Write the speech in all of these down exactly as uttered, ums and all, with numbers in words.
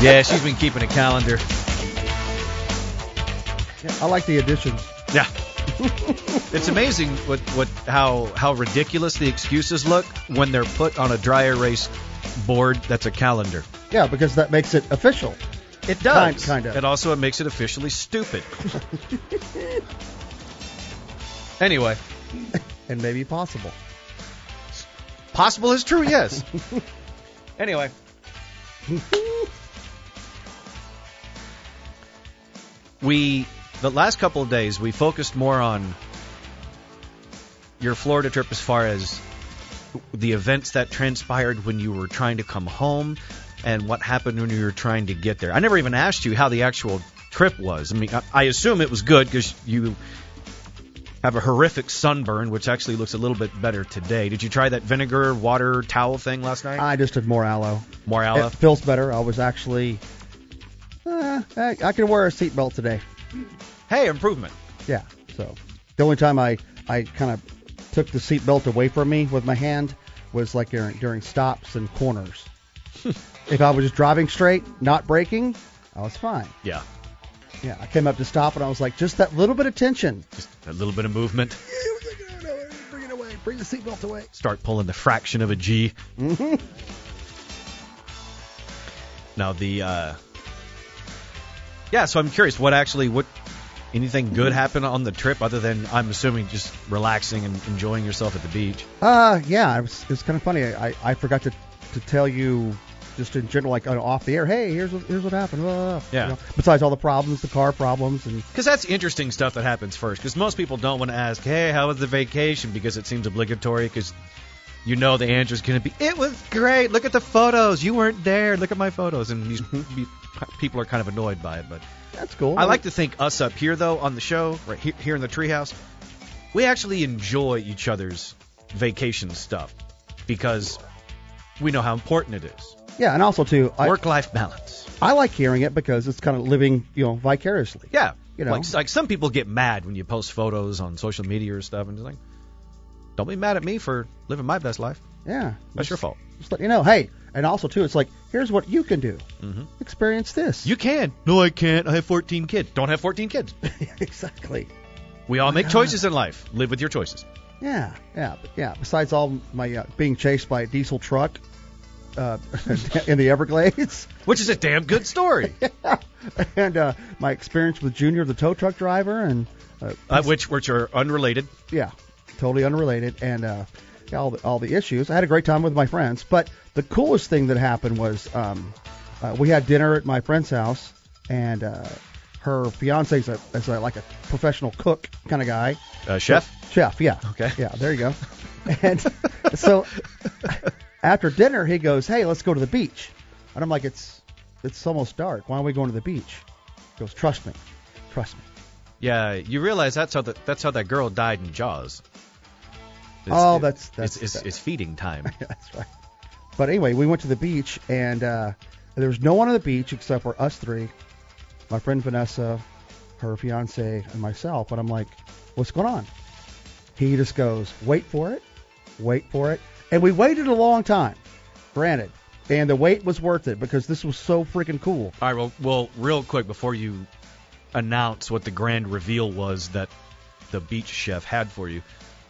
Yeah, she's been keeping a calendar. Yeah, I like the additions. Yeah. It's amazing what, what how how ridiculous the excuses look when they're put on a dry erase board that's a calendar. Yeah, because that makes it official. It does. Kind, kind of. It also makes it officially stupid. Anyway. And maybe possible. Possible is true, yes. Anyway. We, the last couple of days, we focused more on your Florida trip as far as the events that transpired when you were trying to come home and what happened when you were trying to get there. I never even asked you how the actual trip was. I mean, I, I assume it was good because you have a horrific sunburn, which actually looks a little bit better today. Did you try that vinegar, water, towel thing last night? I just did more aloe. More aloe? It feels better. I was actually... Uh, I, I can wear a seatbelt today. Hey, improvement. Yeah, so the only time I, I kind of took the seatbelt away from me with my hand was like during, during stops and corners. If I was just driving straight, not braking, I was fine. Yeah. Yeah, I came up to stop and I was like, just that little bit of tension. Just a little bit of movement. Yeah, I was like, no, no, bring it away. Bring the seatbelt away. Start pulling the fraction of a G. Mm-hmm. Now the, uh, yeah, so I'm curious, what actually, what, anything good happened on the trip other than, I'm assuming, just relaxing and enjoying yourself at the beach? Uh, yeah, it was, it was kind of funny. I, I, I forgot to, to tell you just in general, like uh, off the air, hey, here's what, here's what happened. Blah, yeah. You know, besides all the problems, the car problems. and Because that's interesting stuff that happens first. Because most people don't want to ask, hey, how was the vacation? Because it seems obligatory because you know the answer is going to be, it was great. Look at the photos. You weren't there. Look at my photos. And these people are kind of annoyed by it. But that's cool. I like to think us up here, though, on the show, right here, here in the treehouse, we actually enjoy each other's vacation stuff because we know how important it is. Yeah, and also, too, I, work-life balance. I like hearing it because it's kind of living, you know, vicariously. Yeah. You know, like, like some people get mad when you post photos on social media or stuff, and it's like, don't be mad at me for living my best life. Yeah. That's your fault. Just let you know, hey, and also, too, it's like, here's what you can do. Mm-hmm. Experience this. You can. No, I can't. I have fourteen kids. Don't have fourteen kids. Exactly. We all make choices in life. Live with your choices. Yeah, yeah, but yeah. Besides all my uh, being chased by a diesel truck uh, in the Everglades, which is a damn good story. Yeah. And uh, my experience with Junior, the tow truck driver, and uh, uh, which which are unrelated. Yeah, totally unrelated, and uh, all the all the issues. I had a great time with my friends, but the coolest thing that happened was um, uh, we had dinner at my friend's house, and uh, her fiance is a, is a like a professional cook kind of guy. Uh, chef. So, chef, yeah. Okay. Yeah, there you go. And so after dinner, he goes, "Hey, let's go to the beach." And I'm like, "It's it's almost dark. Why are we going to the beach?" He goes, "Trust me, trust me." Yeah, you realize that's how the, that's how that girl died in Jaws. It's, oh, that's that's it's, it's, that's, it's feeding time. That's right. But anyway, we went to the beach, and uh, there was no one on the beach except for us three, my friend Vanessa, her fiance, and myself. And I'm like, "What's going on?" He just goes, "Wait for it, wait for it." And we waited a long time, granted. And the wait was worth it because this was so freaking cool. All right, well, well, real quick before you announce what the grand reveal was that the beach chef had for you.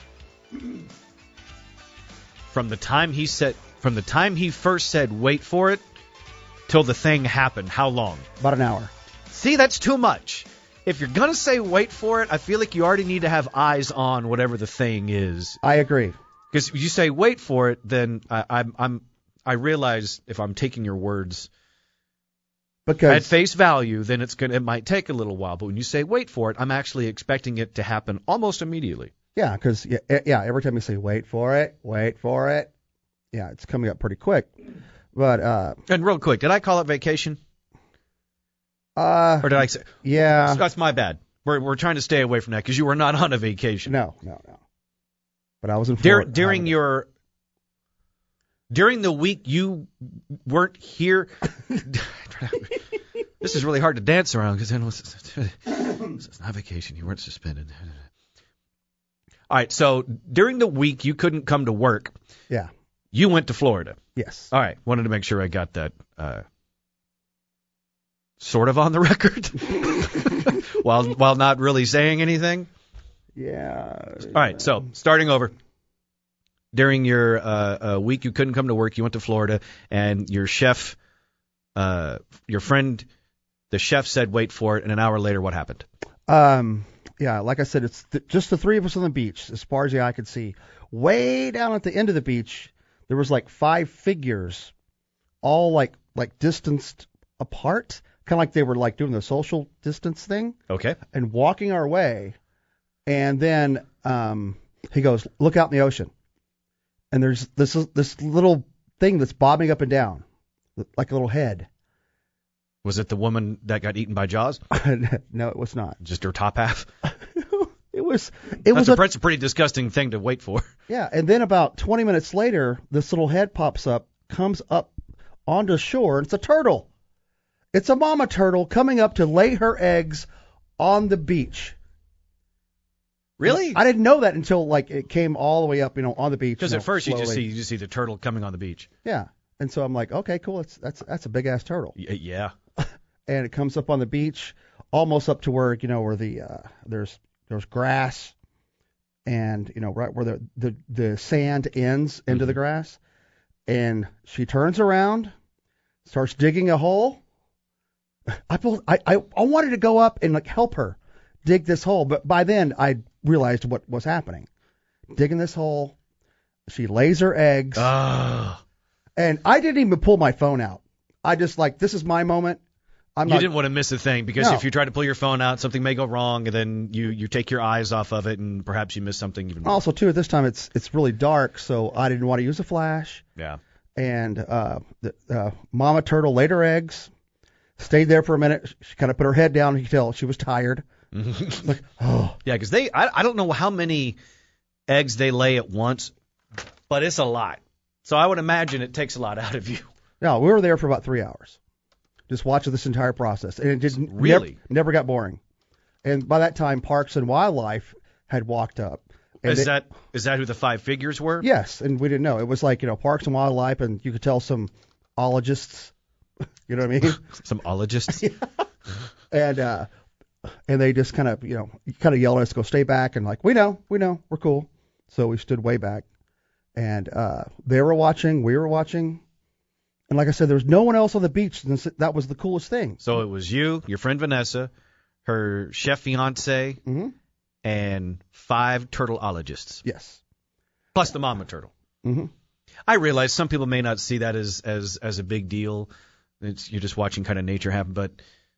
From the time he said, from the time he first said, "Wait for it," till the thing happened, how long? About an hour. See, that's too much. If you're gonna say "wait for it," I feel like you already need to have eyes on whatever the thing is. I agree. Because if you say "wait for it," then I, I'm, I'm, I realize if I'm taking your words because at face value, then it's gonna, it might take a little while. But when you say "wait for it," I'm actually expecting it to happen almost immediately. Yeah, because yeah, yeah, every time you say "wait for it," "wait for it," yeah, it's coming up pretty quick. But uh, and real quick, did I call it vacation? Uh, or did I say? Yeah, that's my bad. We're we're trying to stay away from that because you were not on a vacation. No, no, no. But I was in Florida. Dur- during your during the week you weren't here. This is really hard to dance around because then it's not vacation. You weren't suspended. All right, so during the week you couldn't come to work. Yeah. You went to Florida. Yes. All right, wanted to make sure I got that uh, sort of on the record while while not really saying anything. Yeah. All right, so starting over. During your uh, uh, week you couldn't come to work, you went to Florida, and your chef, uh, your friend, the chef said, wait for it, and an hour later, what happened? Um, yeah, like I said, it's th- just the three of us on the beach, as far as the eye could see. Way down at the end of the beach, there was like five figures, all like like distanced apart, kind of like they were like doing the social distance thing. Okay. And walking our way, and then um, he goes, look out in the ocean. And there's this this little thing that's bobbing up and down, like a little head. Was it the woman that got eaten by Jaws? No, it was not. Just her top half? It was. It that's was a, a, that's a pretty disgusting thing to wait for. Yeah, and then about twenty minutes later, this little head pops up, comes up onto shore, and it's a turtle. It's a mama turtle coming up to lay her eggs on the beach. Really? I didn't know that until like it came all the way up, you know, on the beach. Because you at know, first you just slowly. see you just see the turtle coming on the beach. Yeah, and so I'm like, okay, cool. That's that's that's a big ass turtle. Y- yeah. And it comes up on the beach, almost up to where you know where the uh, there's there's grass, and you know right where the the, the sand ends into Mm-hmm. the grass, and she turns around, starts digging a hole. I pulled, I, I I wanted to go up and like help her dig this hole, but by then I realized what was happening. Digging this hole, she lays her eggs, Oh. and I didn't even pull my phone out. I just like this is my moment. I'm You not, didn't want to miss a thing because No. if you try to pull your phone out, something may go wrong, and then you, you take your eyes off of it, and perhaps you miss something even more. Also, too, at this time it's it's really dark, so I didn't want to use a flash. Yeah. And uh, the uh, mama turtle laid her eggs, stayed there for a minute. She kind of put her head down. You could tell she was tired. Like, oh, Yeah, because they, I, I don't know how many eggs they lay at once, but it's a lot. So I would imagine it takes a lot out of you. no, we were there for about three hours, just watching this entire process, and it didn't Really? never, never got boring. And by that time, Parks and Wildlife had walked up. And Is they- that is that who the five figures were? Yes, and we didn't know. It was like you know Parks and Wildlife, and you could tell some ologists. You know what I mean? Some ologists? and uh, and they just kind of you know kind of yelled at us, go stay back, and like we know, we know, we're cool. So we stood way back, and uh, they were watching, we were watching, and like I said, there was no one else on the beach. And that was the coolest thing. So it was you, your friend Vanessa, her chef fiance, Mm-hmm. and five turtleologists, Yes. plus the mama turtle. Mm-hmm. I realize some people may not see that as as, as a big deal. It's, you're just watching kind of nature happen, but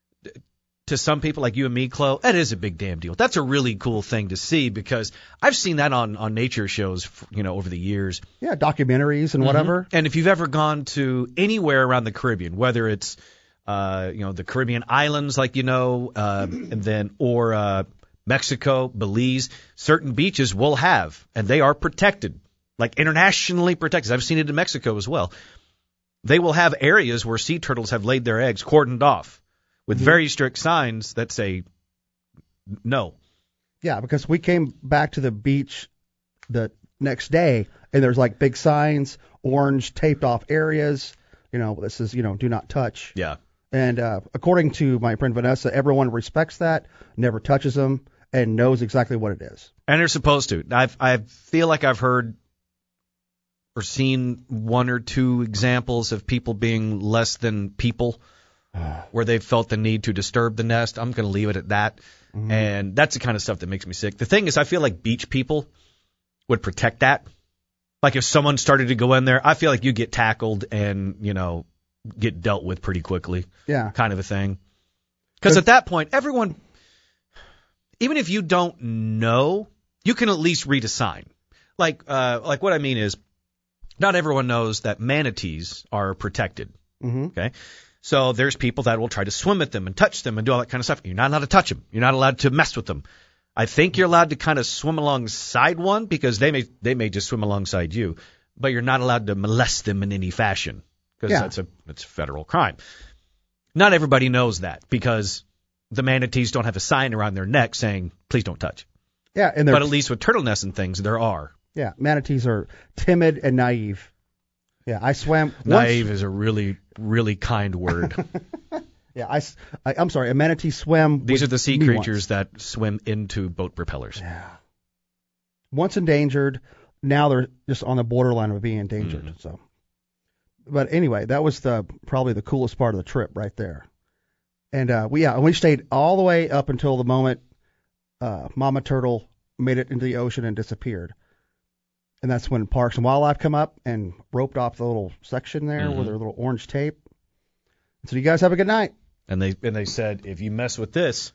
to some people like you and me, Chloe, that is a big damn deal. That's a really cool thing to see because I've seen that on, on nature shows, you know, over the years. Yeah, documentaries and whatever. And if you've ever gone to anywhere around the Caribbean, whether it's uh, you know the Caribbean islands, like you know, uh, and then or uh, Mexico, Belize, certain beaches will have, and they are protected, like internationally protected. I've seen it in Mexico as well. They will have areas where sea turtles have laid their eggs cordoned off with very strict signs that say no. Yeah, because we came back to the beach the next day, and there's like big signs, orange taped off areas. You know, this is, you know, do not touch. Yeah. And uh, according to my friend Vanessa, everyone respects that, never touches them, and knows exactly what it is. And they're supposed to. I've, I feel like I've heard or seen one or two examples of people being less than people where they felt the need to disturb the nest. I'm going to leave it at that. Mm-hmm. And that's the kind of stuff that makes me sick. The thing is, I feel like beach people would protect that. Like if someone started to go in there, I feel like you get tackled and, you know, get dealt with pretty quickly. Yeah. Kind of a thing. Because at that point, everyone, even if you don't know, you can at least read a sign. Like, uh, like what I mean is, not everyone knows that manatees are protected. Mm-hmm. Okay. So there's people that will try to swim at them and touch them and do all that kind of stuff. You're not allowed to touch them. You're not allowed to mess with them. I think you're allowed to kind of swim alongside one because they may they may just swim alongside you, but you're not allowed to molest them in any fashion because Yeah. that's a that's a federal crime. Not everybody knows that because the manatees don't have a sign around their neck saying please don't touch. Yeah, and But at least with turtle nests and things, there are. yeah, manatees are timid and naive. Yeah, I swam. Naive is a really really kind word. Yeah, I, I, I'm sorry, a manatee swim. These with are the sea me creatures once. that swim into boat propellers. Yeah. Once endangered, now they're just on the borderline of being endangered. Mhm. So, but anyway, that was the probably the coolest part of the trip right there. And uh, we yeah, we stayed all the way up until the moment uh, Mama Turtle made it into the ocean and disappeared. And that's when Parks and Wildlife come up and roped off the little section there Mhm. with their little orange tape. And so you guys have a good night. And they and they said, if you mess with this,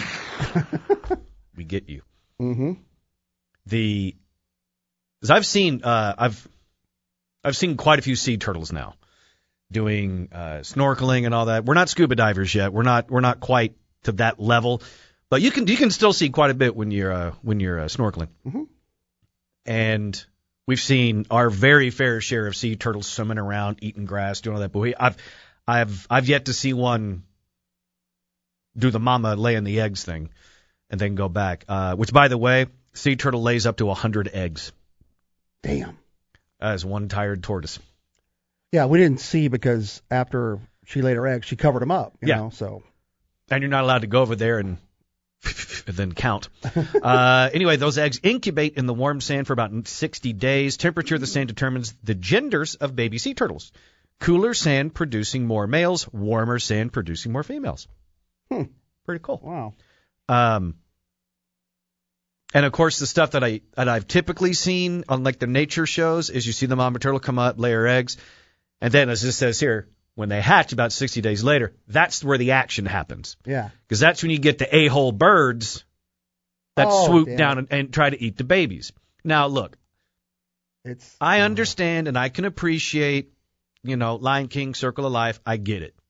we get you. Mm-hmm. The, as I've seen, uh, I've I've seen quite a few sea turtles now doing uh, snorkeling and all that. We're not scuba divers yet. We're not we're not quite to that level, but you can you can still see quite a bit when you're uh, when you're uh, snorkeling. Mm-hmm. And we've seen our very fair share of sea turtles swimming around, eating grass, doing all that. But we, I've I've I've yet to see one do the mama laying the eggs thing and then go back. Uh, which, by the way, sea turtle lays up to one hundred eggs Damn. as one tired tortoise. Yeah, we didn't see because after she laid her eggs, she covered them up. You Yeah. know, so And you're not allowed to go over there and, and then count. Uh, anyway, those eggs incubate in the warm sand for about sixty days. Temperature of the sand determines the genders of baby sea turtles. Cooler sand producing more males, warmer sand producing more females. Hmm. Pretty cool. wow. Um, and of course, the stuff that I that I've typically seen on like the nature shows is you see the mama turtle come up, lay her eggs, and then as it says here, when they hatch about sixty days later, that's where the action happens. Yeah. Because that's when you get the a-hole birds that Oh, swoop damn down it. and, and try to eat the babies. Now, look, It's. I understand and I can appreciate, you know, Lion King, Circle of Life. I get it.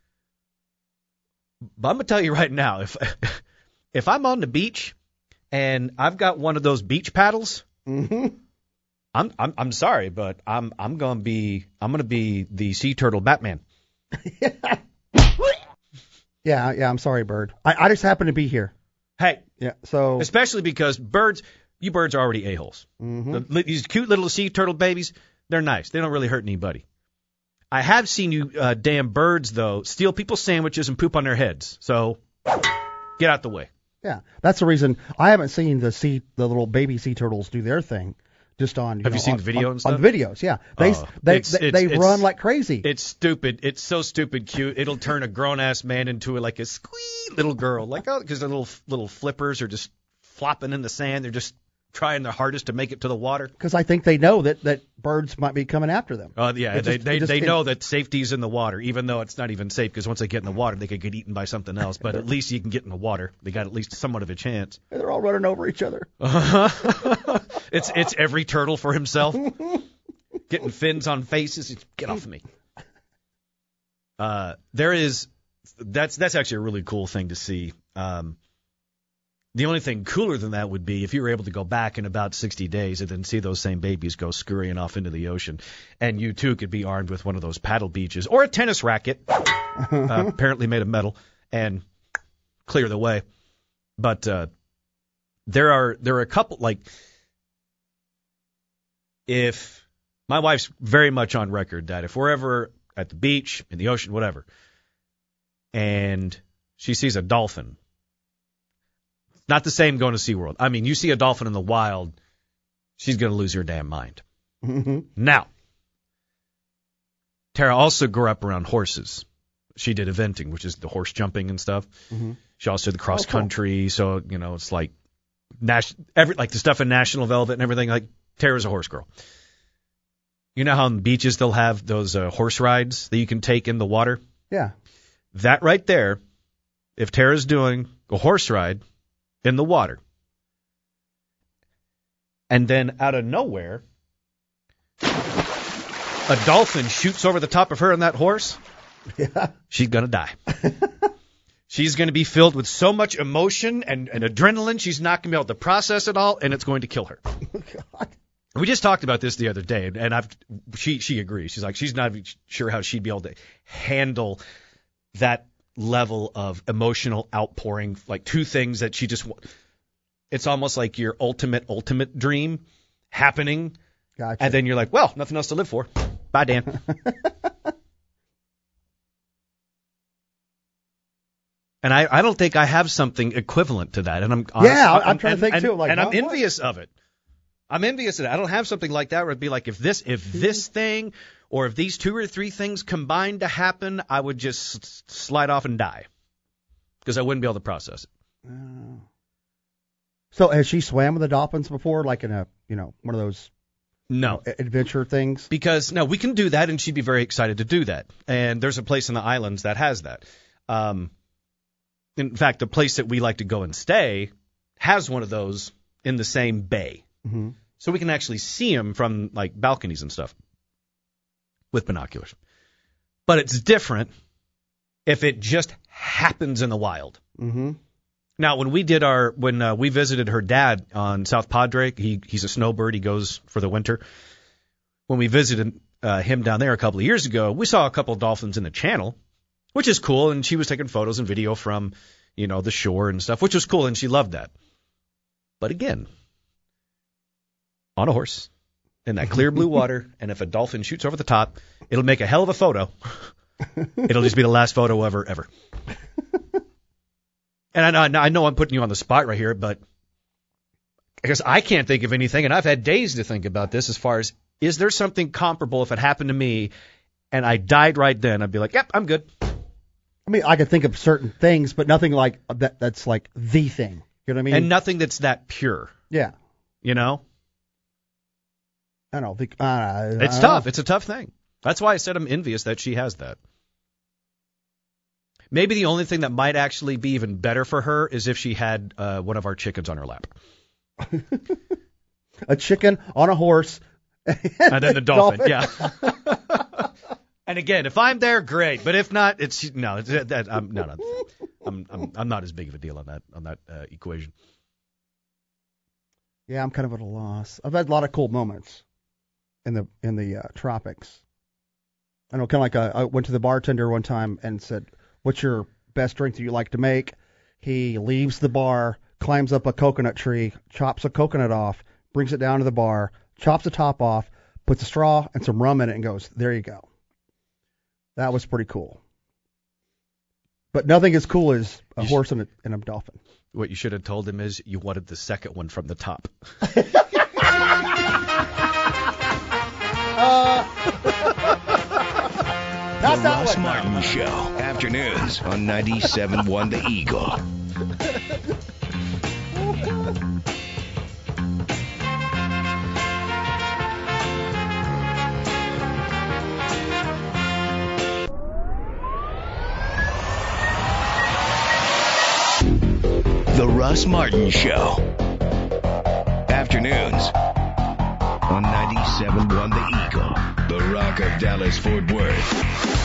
But I'm going to tell you right now, if if I'm on the beach and I've got one of those beach paddles, Mm-hmm. I'm I'm I'm sorry, but I'm I'm going to be I'm going to be the sea turtle Batman. Yeah, yeah. I'm sorry, Bird. I, I just happen to be here. Hey, Yeah. So. especially because birds, you birds are already a-holes. Mhm. The, li- these cute little sea turtle babies, they're nice. They don't really hurt anybody. I have seen you uh, damn birds, though, steal people's sandwiches and poop on their heads. So get out the way. Yeah, that's the reason I haven't seen the sea, the little baby sea turtles do their thing. Just on. You Have know, you seen on, the video on, and stuff? On videos, yeah. They Oh, they it's- they, it's- they it's- run like crazy. It's stupid. It's so stupid cute. It'll turn a grown-ass man into like a squee little girl. Like, oh, because their little, little flippers are just flopping in the sand. They're just trying their hardest to make it to the water. Because I think they know that, that birds might be coming after them. Uh, yeah, It they just- they, it just they can- know that safety's in the water, even though it's not even safe, because once they get in the water, they could get eaten by something else. But at least you can get in the water. They got at least somewhat of a chance. They're all running over each other. it's it's every turtle for himself. Getting fins on faces. It's, get off of me. Uh, there is that's that's actually a really cool thing to see. Um, the only thing cooler than that would be if you were able to go back in about sixty days and then see those same babies go scurrying off into the ocean, and you too could be armed with one of those paddle beaches or a tennis racket, uh, apparently made of metal, and clear the way. But uh, there are there are a couple like if. My wife's very much on record that if we're ever at the beach, in the ocean, whatever, and she sees a dolphin, it's not the same going to SeaWorld. I mean, you see a dolphin in the wild, she's going to lose her damn mind. Mm-hmm. Now, Tara also grew up around horses. She did eventing, which is the horse jumping and stuff. Mm-hmm. She also did the cross Oh, cool. country, so, you know, it's like, nas- every, like the stuff in National Velvet and everything. Like, Tara's a horse girl. You know how on beaches they'll have those uh, horse rides that you can take in the water? Yeah. That right there, if Tara's doing a horse ride in the water, and then out of nowhere, a dolphin shoots over the top of her on that horse, Yeah. she's going to die. She's going to be filled with so much emotion and, and adrenaline, she's not going to be able to process it all, and it's going to kill her. God. We just talked about this the other day, and I've she she agrees. She's like she's not even sure how she'd be able to handle that level of emotional outpouring. Like two things that she just it's almost like your ultimate ultimate dream happening, Gotcha. and then you're like, well, nothing else to live for. 'Bye, Dan. And I, I don't think I have something equivalent to that. And I'm honest, yeah, I'm, I'm I'm trying and, to think and, too. Like, and I'm what? envious of it. I'm envious of it. I don't have something like that where it'd be like if this if this thing or if these two or three things combined to happen, I would just s- slide off and die because I wouldn't be able to process it. Uh, so has she swam with the dolphins before, like in a you know one of those No. you know, adventure things? Because, no, we can do that, and she'd be very excited to do that. And there's a place in the islands that has that. Um, in fact, the place that we like to go and stay has one of those in the same bay. Mm-hmm. So we can actually see them from, like, balconies and stuff with binoculars. But it's different if it just happens in the wild. Mm-hmm. Now, when we did our, when uh, we visited her dad on South Padre, he he's a snowbird. He goes for the winter. When we visited uh, him down there a couple of years ago, we saw a couple of dolphins in the channel, which is cool. And she was taking photos and video from, you know, the shore and stuff, which was cool. And she loved that. But again, on a horse in that clear blue water, and if a dolphin shoots over the top, it'll make a hell of a photo. It'll just be the last photo ever, ever. And I know, I know I'm putting you on the spot right here, but I guess I can't think of anything, and I've had days to think about this as far as, is there something comparable if it happened to me and I died right then? I'd be like, yep, I'm good. I mean, I could think of certain things, but nothing like that. That's like the thing. You know what I mean? And nothing that's that pure. Yeah. You know? I don't think. Uh, It's I tough. Know. It's a tough thing. That's why I said I'm envious that she has that. Maybe the only thing that might actually be even better for her is if she had uh, one of our chickens on her lap. A chicken on a horse. And, and then the dolphin, dolphin. Yeah. And again, if I'm there, great. But if not, it's no. It's, that, I'm no, no. I'm, I'm I'm not as big of a deal on that on that uh, equation. Yeah, I'm kind of at a loss. I've had a lot of cool moments in the in the uh, tropics. I know, kind of like a, I went to the bartender one time and said, "What's your best drink that you like to make?" He leaves the bar, climbs up a coconut tree, chops a coconut off, brings it down to the bar, chops the top off, puts a straw and some rum in it, and goes, "There you go." That was pretty cool. But nothing as cool as a You horse and a, and a dolphin. What you should have told him is you wanted the second one from the top. uh, The Ross Martin Show. Afternoons on ninety-seven point one The Eagle. The Russ Martin Show. Afternoons on ninety-seven point one The Eagle. The Rock of Dallas Fort Worth.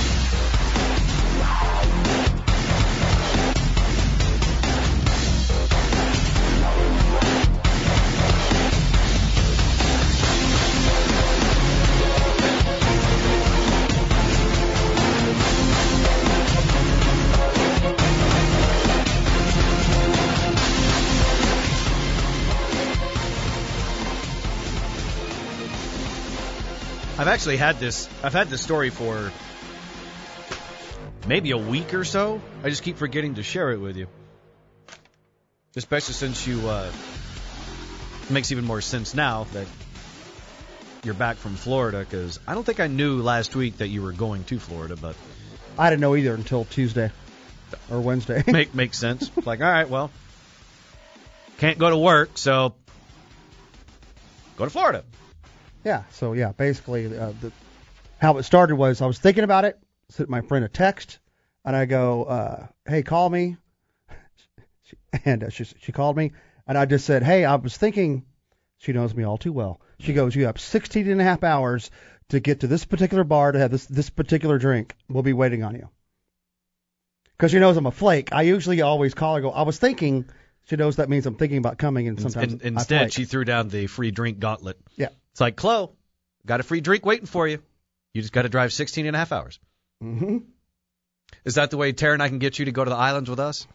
I've actually had this. I've had this story for maybe a week or so. I just keep forgetting to share it with you, especially since you. Uh, it makes even more sense now that you're back from Florida, because I don't think I knew last week that you were going to Florida, but I didn't know either until Tuesday or Wednesday. make makes sense. Like, all right, well, can't go to work, so go to Florida. Yeah, so yeah, basically uh, the, how it started was I was thinking about it, sent my friend a text, and I go, uh, hey, call me. she, and uh, she, she called me, and I just said, hey, I was thinking, she knows me all too well. She goes, you have sixteen and a half hours to get to this particular bar to have this, this particular drink. We'll be waiting on you. Because she knows I'm a flake. I usually always call her, go, I was thinking. She knows that means I'm thinking about coming, and sometimes and, I instead flake. she threw down the free drink gauntlet. Yeah. It's like, Chloe, got a free drink waiting for you. You just got to drive sixteen and a half hours. Mm-hmm. Is that the way Tara and I can get you to go to the islands with us?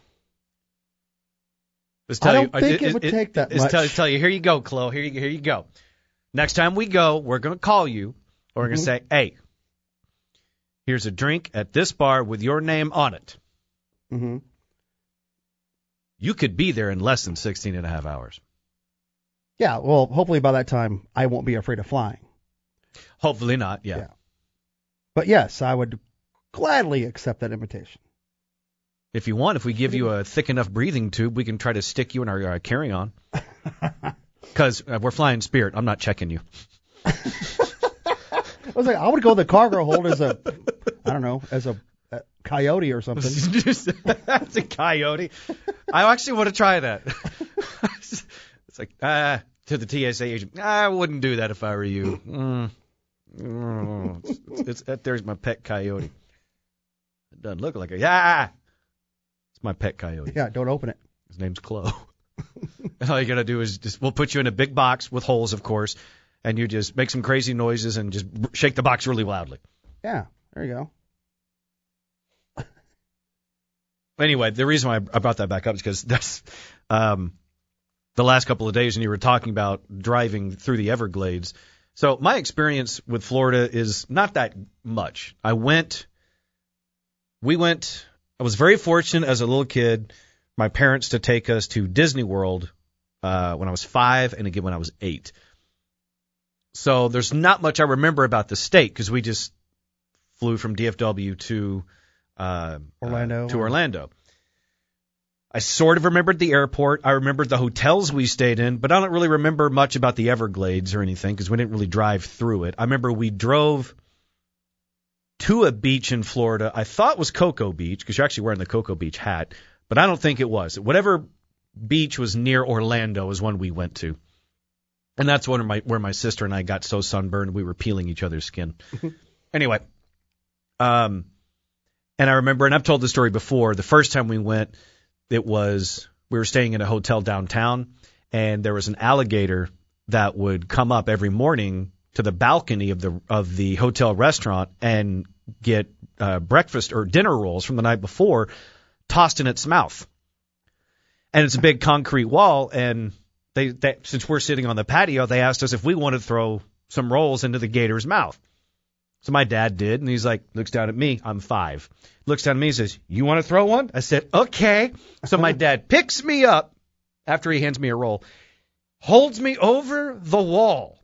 Let's I tell don't you, think it, it would it, take that it's much. Tell, tell you, here you go, Chloe. Here you, here you go. Next time we go, we're going to call you, or we're going to say, hey, here's a drink at this bar with your name on it. Mm-hmm. you could be there in less than sixteen and a half hours. Yeah, well, hopefully by that time I won't be afraid of flying. Hopefully not, yeah. Yeah. But yes, I would gladly accept that invitation. If you want, if we give you a thick enough breathing tube, we can try to stick you in our uh, carry-on. Because uh, we're flying Spirit. I'm not checking you. I was like, I would go to the cargo hold as a, I don't know, as a, a coyote or something. That's a coyote. I actually want to try that. It's like, ah, uh, to the T S A agent, I wouldn't do that if I were you. Mm. Mm. It's, it's, it's, there's my pet coyote. It doesn't look like a, yeah. It's my pet coyote. Yeah, don't open it. His name's Chloe. And all you got to do is just, we'll put you in a big box with holes, of course, and you just make some crazy noises and just shake the box really loudly. Yeah, there you go. Anyway, the reason why I brought that back up is because that's um, the last couple of days when you were talking about driving through the Everglades. So my experience with Florida is not that much. I went, we went, I was very fortunate as a little kid, my parents to take us to Disney World uh, when I was five and again when I was eight. So there's not much I remember about the state because we just flew from D F W to uh, Orlando. Uh, to Orlando. I sort of remembered the airport. I remembered the hotels we stayed in, but I don't really remember much about the Everglades or anything because we didn't really drive through it. I remember we drove to a beach in Florida. I thought was Cocoa Beach because you're actually wearing the Cocoa Beach hat, but I don't think it was. Whatever beach was near Orlando is one we went to. And that's one of my, where my sister and I got so sunburned we were peeling each other's skin. Anyway, um, and I remember, and I've told the story before, the first time we went, it was, we were staying in a hotel downtown, and there was an alligator that would come up every morning to the balcony of the of the hotel restaurant and get uh, breakfast or dinner rolls from the night before tossed in its mouth. And it's a big concrete wall, and they, they since we're sitting on the patio, they asked us if we wanted to throw some rolls into the gator's mouth. So my dad did, and he's like, looks down at me, I'm five. Looks down at me and says, you want to throw one? I said, okay. So my dad picks me up after he hands me a roll, holds me over the wall,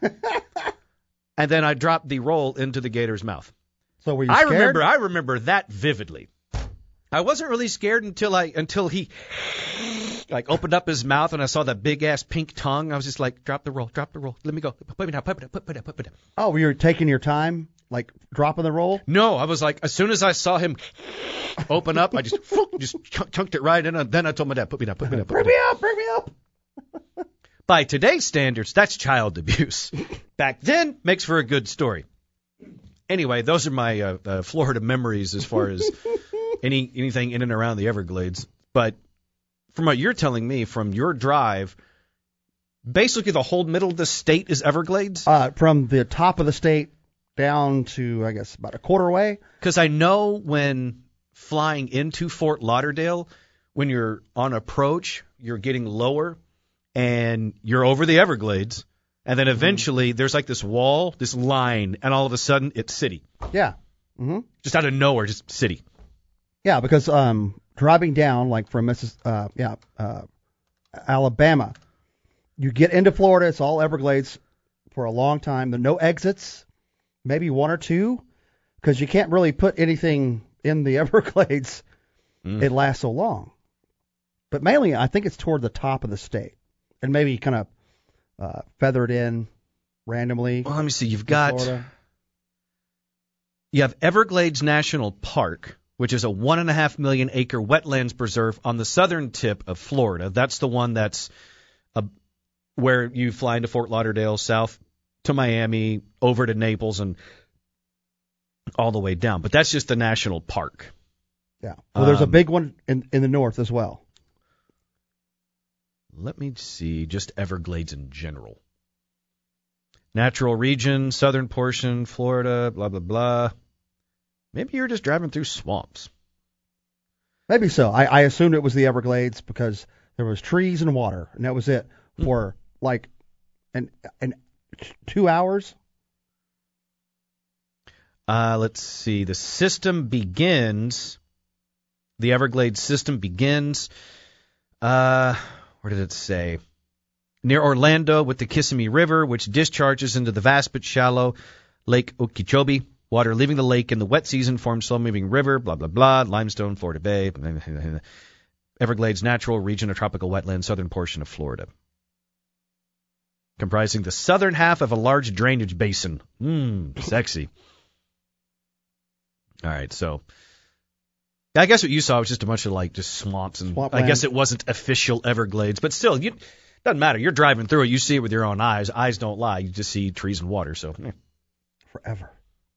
and then I drop the roll into the gator's mouth. So were you I scared? remember, I remember that vividly. I wasn't really scared until I until he like opened up his mouth and I saw that big ass pink tongue. I was just like, drop the roll, drop the roll. Let me go. Put me down, put me down, put me down, put me down. Oh, you were taking your time, like dropping the roll? No, I was like, as soon as I saw him open up, I just just chunked it right in. And then I told my dad, put me down, put me down, put Bring me me down. up, bring me up. By today's standards, that's child abuse. Back then, makes for a good story. Anyway, those are my uh, uh, Florida memories as far as any anything in and around the Everglades. But from what you're telling me, from your drive, basically the whole middle of the state is Everglades? Uh, from the top of the state down to, I guess, about a quarter way. Because I know when flying into Fort Lauderdale, when you're on approach, you're getting lower, and you're over the Everglades, and then eventually mm-hmm. there's like this wall, this line, and all of a sudden it's city. Yeah. Mm-hmm. Just out of nowhere, just city. Yeah, because um, driving down, like from Missis- uh, yeah, uh, Alabama, you get into Florida, it's all Everglades for a long time. There are no exits, maybe one or two, because you can't really put anything in the Everglades. Mm. It lasts so long. But mainly, I think it's toward the top of the state, and maybe kind of uh, feathered in randomly. Well, let me see. You've got Florida. You have Everglades National Park, which is a one and a half million acre wetlands preserve on the southern tip of Florida. That's the one that's a, where you fly into Fort Lauderdale, south to Miami, over to Naples, and all the way down. But that's just the national park. Yeah. Well, there's um, a big one in, in the north as well. Let me see, just Everglades in general. Natural region, southern portion, Florida, blah, blah, blah. Maybe you're just driving through swamps. Maybe so. I, I assumed it was the Everglades because there was trees and water, and that was it for mm. like an, an two hours. Uh, let's see. The system begins, the Everglades system begins Uh, where did it say? Near Orlando with the Kissimmee River, which discharges into the vast but shallow Lake Okeechobee. Water leaving the lake in the wet season forms slow-moving river, blah, blah, blah, limestone, Florida Bay, Everglades natural region of tropical wetland, southern portion of Florida. Comprising the southern half of a large drainage basin. Mmm, sexy. All right, so I guess what you saw was just a bunch of like just swamps, and Swamp I land. guess it wasn't official Everglades, but still, you doesn't matter. You're driving through it, you see it with your own eyes. Eyes don't lie. You just see trees and water. So eh. Forever.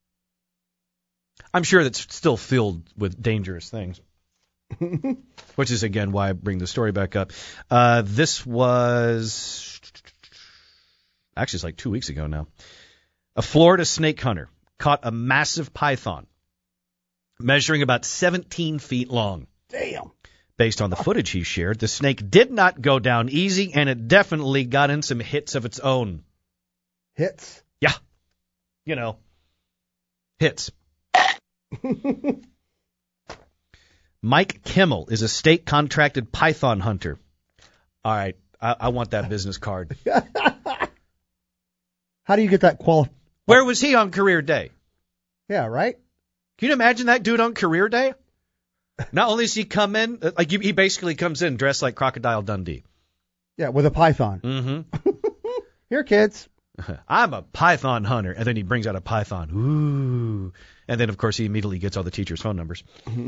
I'm sure that's still filled with dangerous things, which is again why I bring the story back up. Uh, this was actually it's like two weeks ago now. A Florida snake hunter caught a massive python measuring about seventeen feet long. Damn. Based on the footage he shared, the snake did not go down easy, and it definitely got in some hits of its own. Hits. Yeah. You know, hits. Mike Kimmel is a state-contracted python hunter. All right, I, I want that business card. How do you get that quali? Where was he on career day? Yeah, right? Can you imagine that dude on career day? Not only does he come in, uh, like he basically comes in dressed like Crocodile Dundee. Yeah, with a python. Mm-hmm. Here, kids. I'm a python hunter. And then he brings out a python. Ooh. And then, of course, he immediately gets all the teachers' phone numbers.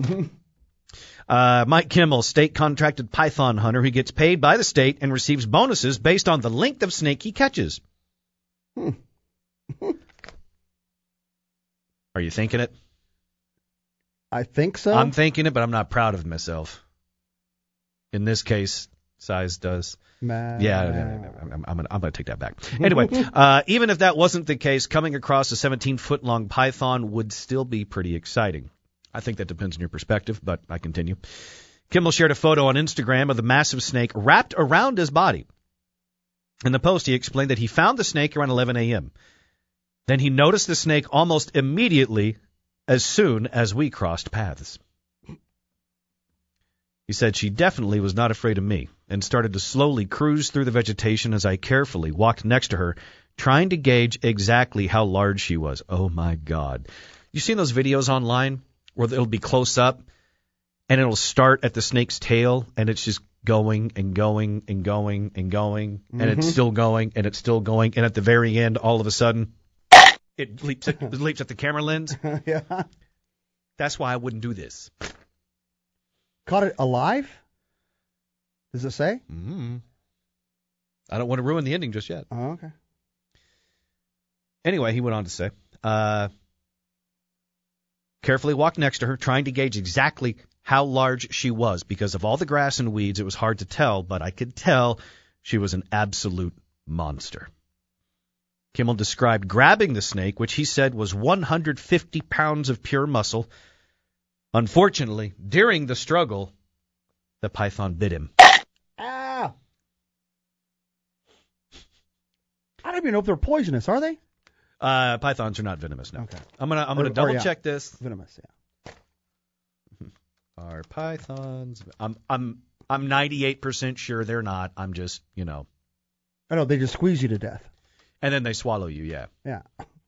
uh, Mike Kimmel, state-contracted python hunter who gets paid by the state and receives bonuses based on the length of snake he catches. Hmm. Are you thinking it? I think so. I'm thinking it, but I'm not proud of myself. In this case, size does. Man. Yeah, I'm, I'm, I'm going to take that back. Anyway, uh, even if that wasn't the case, coming across a seventeen-foot-long python would still be pretty exciting. I think that depends on your perspective, but I continue. Kimmel shared a photo on Instagram of the massive snake wrapped around his body. In the post, he explained that he found the snake around eleven a.m. Then he noticed the snake almost immediately as soon as we crossed paths. He said she definitely was not afraid of me and started to slowly cruise through the vegetation as I carefully walked next to her, trying to gauge exactly how large she was. Oh, my God. You seen those videos online where it'll be close up and it'll start at the snake's tail and it's just going and going and going and going and Mm-hmm. it's still going and it's still going. And at the very end, all of a sudden, it leaps at, it leaps at the camera lens. Yeah. That's why I wouldn't do this. Caught it alive? Does it say? Mm-hmm. I don't want to ruin the ending just yet. Oh, okay. Anyway, he went on to say, uh, carefully walked next to her, trying to gauge exactly how large she was. Because of all the grass and weeds, it was hard to tell, but I could tell she was an absolute monster. Kimmel described grabbing the snake, which he said was one hundred fifty pounds of pure muscle. Unfortunately, during the struggle, the python bit him. Ow! I don't even know if they're poisonous, are they? Uh, pythons are not venomous, no. Okay. I'm gonna I'm Or- gonna or, double yeah. check this. Venomous, yeah. Are pythons? I'm I'm I'm ninety-eight percent sure they're not. I'm just you know. I know, they just squeeze you to death. And then they swallow you, yeah. Yeah.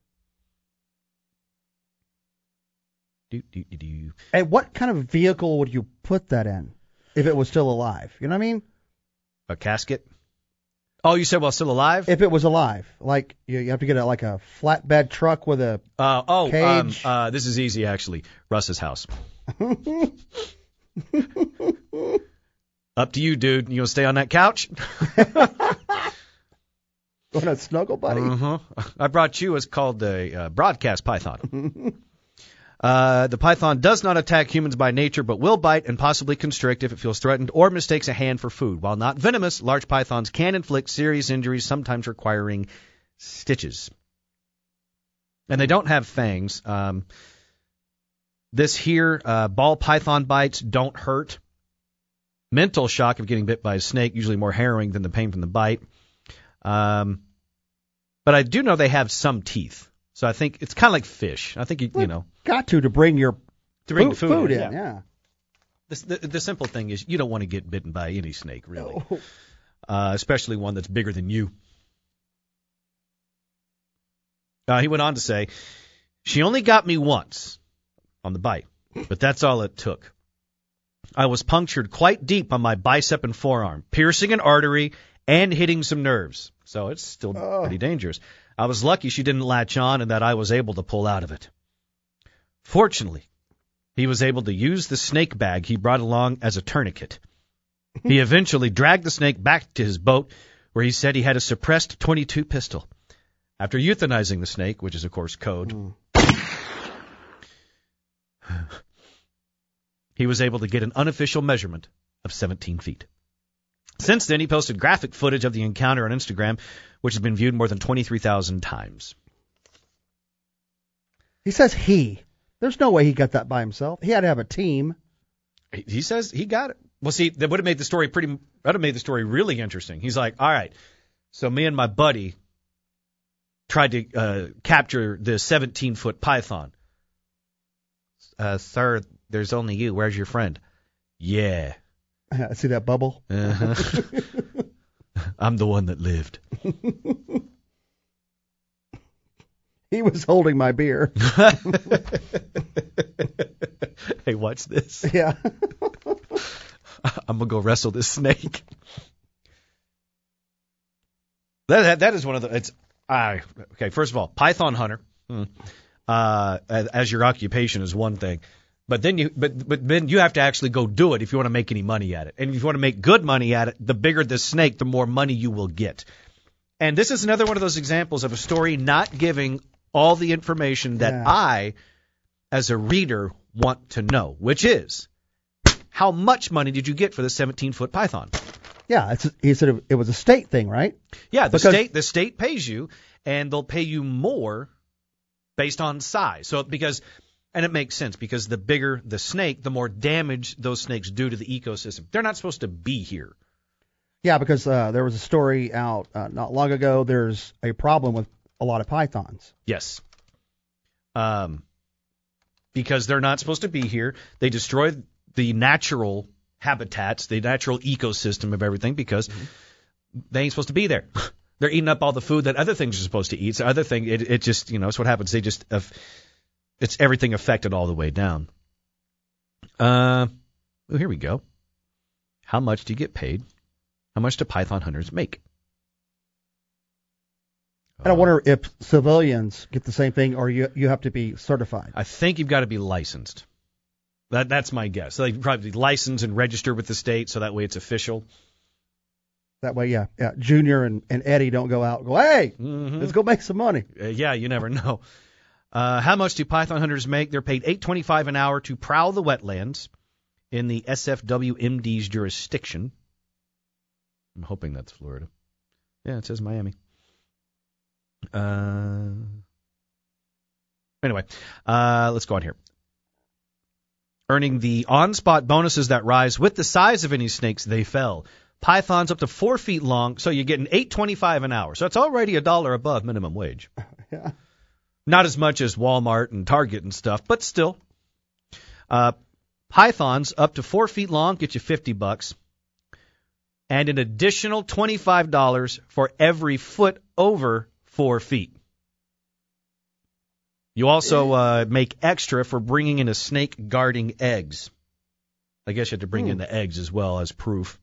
Do, do, do, do. And what kind of vehicle would you put that in if it was still alive? You know what I mean? A casket? Oh, you said while still alive? If it was alive. Like, you, you have to get a, like a flatbed truck with a... Uh, oh, um, Cage. uh, this is easy, actually. Russ's house. Up to you, dude. You gonna stay on that couch? Want to snuggle, buddy? Uh-huh. I brought you. It's called a uh, broadcast python. uh, the python does not attack humans by nature, but will bite and possibly constrict if it feels threatened or mistakes a hand for food. While not venomous, large pythons can inflict serious injuries, sometimes requiring stitches. And they don't have fangs. Um, this here, uh, ball python bites don't hurt. Mental shock of getting bit by a snake, usually more harrowing than the pain from the bite. Um, but I do know they have some teeth. So I think it's kind of like fish. I think, you, you know. Got to to bring your To bring food, the food food in, in. yeah. Yeah. The, the, the simple thing is you don't want to get bitten by any snake, really, No. uh, especially one that's bigger than you. Uh, he went on to say, she only got me once on the bite, but that's all it took. I was punctured quite deep on my bicep and forearm, piercing an artery and hitting some nerves. So it's still Oh. pretty dangerous. I was lucky she didn't latch on and that I was able to pull out of it. Fortunately, he was able to use the snake bag he brought along as a tourniquet. He eventually dragged the snake back to his boat, where he said he had a suppressed twenty-two pistol. After euthanizing the snake, which is, of course, code, Mm. he was able to get an unofficial measurement of seventeen feet. Since then, he posted graphic footage of the encounter on Instagram, which has been viewed more than twenty-three thousand times. He says he. There's no way he got that by himself. He had to have a team. He he says he got it. Well, see, that would have made the story pretty. That would have made the story really interesting. He's like, all right, so me and my buddy tried to uh, capture the seventeen-foot python. Uh, sir, there's only you. Where's your friend? Yeah. I see that bubble. Uh-huh. I'm the one that lived. He was holding my beer. Hey, watch this. Yeah. I'm gonna go wrestle this snake. That that, that is one of the. It's I okay. First of all, python hunter, hmm, uh, as, as your occupation is one thing, but then you but but then you have to actually go do it if you want to make any money at it. And if you want to make good money at it, the bigger the snake, the more money you will get. And this is another one of those examples of a story not giving all the information that Yeah. I, as a reader, want to know, which is, how much money did you get for the seventeen-foot python? Yeah. It's, he said it, it was a state thing, right? Yeah, the Because- state the state pays you, and they'll pay you more based on size. So because, and it makes sense because the bigger the snake, the more damage those snakes do to the ecosystem. They're not supposed to be here. Yeah, because uh, there was a story out uh, not long ago. There's a problem with a lot of pythons. Yes. Um, because they're not supposed to be here. They destroy the natural habitats, the natural ecosystem of everything because they ain't supposed to be there. They're eating up all the food that other things are supposed to eat. So other thing, it, it just, you know, it's what happens. They just, uh, it's everything affected all the way down. Uh, well, here we go. How much do you get paid? How much do python hunters make? And I wonder if civilians get the same thing, or you you have to be certified. I think you've got to be licensed. That that's my guess. So they probably be licensed and registered with the state, so that way it's official. That way, yeah, yeah. Junior and, and Eddie don't go out and go, hey, Mm-hmm. let's go make some money. Uh, yeah, you never know. Uh, how much do python hunters make? They're paid eight twenty-five an hour to prowl the wetlands in the S F W M D's jurisdiction. I'm hoping that's Florida. Yeah, it says Miami. Uh, anyway, uh, let's go on here. Earning the on-spot bonuses that rise with the size of any snakes they fell. Pythons up to four feet long, so you're getting eight twenty-five an hour. So it's already a dollar above minimum wage. Yeah. Not as much as Walmart and Target and stuff, but still. Uh, pythons up to four feet long get you fifty bucks, and an additional twenty-five dollars for every foot over four feet. You also uh, make extra for bringing in a snake guarding eggs. I guess you have to bring Hmm. in the eggs as well as proof.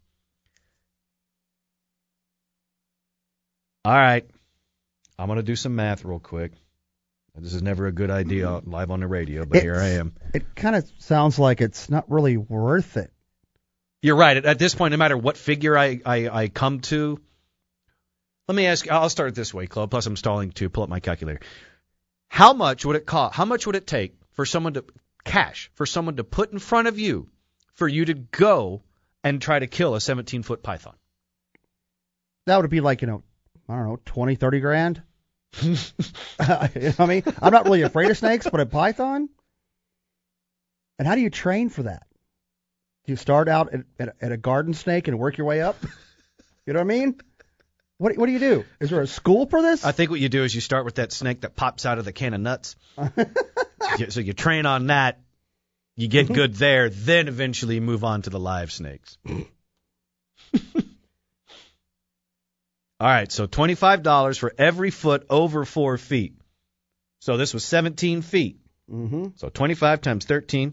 All right. I'm going to do some math real quick. This is never a good idea live on the radio, but here I am. It kind of sounds like it's not really worth it. You're right. At, at this point, no matter what figure I, I, I come to, let me ask. I'll start this way, Chloe. Plus, I'm stalling to pull up my calculator. How much would it cost? How much would it take for someone to cash for someone to put in front of you for you to go and try to kill a seventeen-foot python? That would be like, you know, I don't know, twenty, thirty grand. You know what I mean, I'm not really afraid of snakes, but a python? And how do you train for that? Do you start out at, at, at a garden snake and work your way up? You know what I mean? What what do you do? Is there a school for this? I think what you do is you start with that snake that pops out of the can of nuts. You- so you train on that. You get good there, then eventually you move on to the live snakes. All right, so twenty-five dollars for every foot over four feet. So this was seventeen feet. Mm-hmm. So twenty-five times thirteen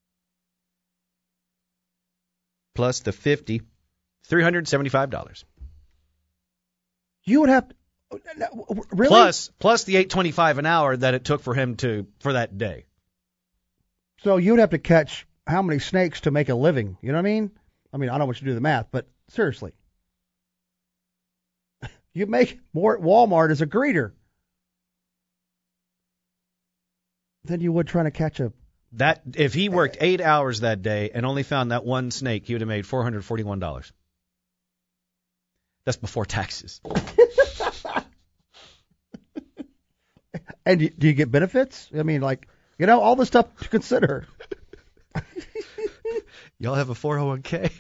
plus the fifty, three hundred seventy-five dollars. You would have to, really? Plus, plus the eight twenty-five an hour that it took for him to for that day. So you would have to catch how many snakes to make a living? You know what I mean? I mean, I don't want you to do the math, but seriously. You make more at Walmart as a greeter than you would trying to catch a... That if he worked eight hours that day and only found that one snake, he would have made four hundred forty-one dollars. That's before taxes. And do you get benefits? I mean, like, you know, all the stuff to consider. Y'all have a four oh one k?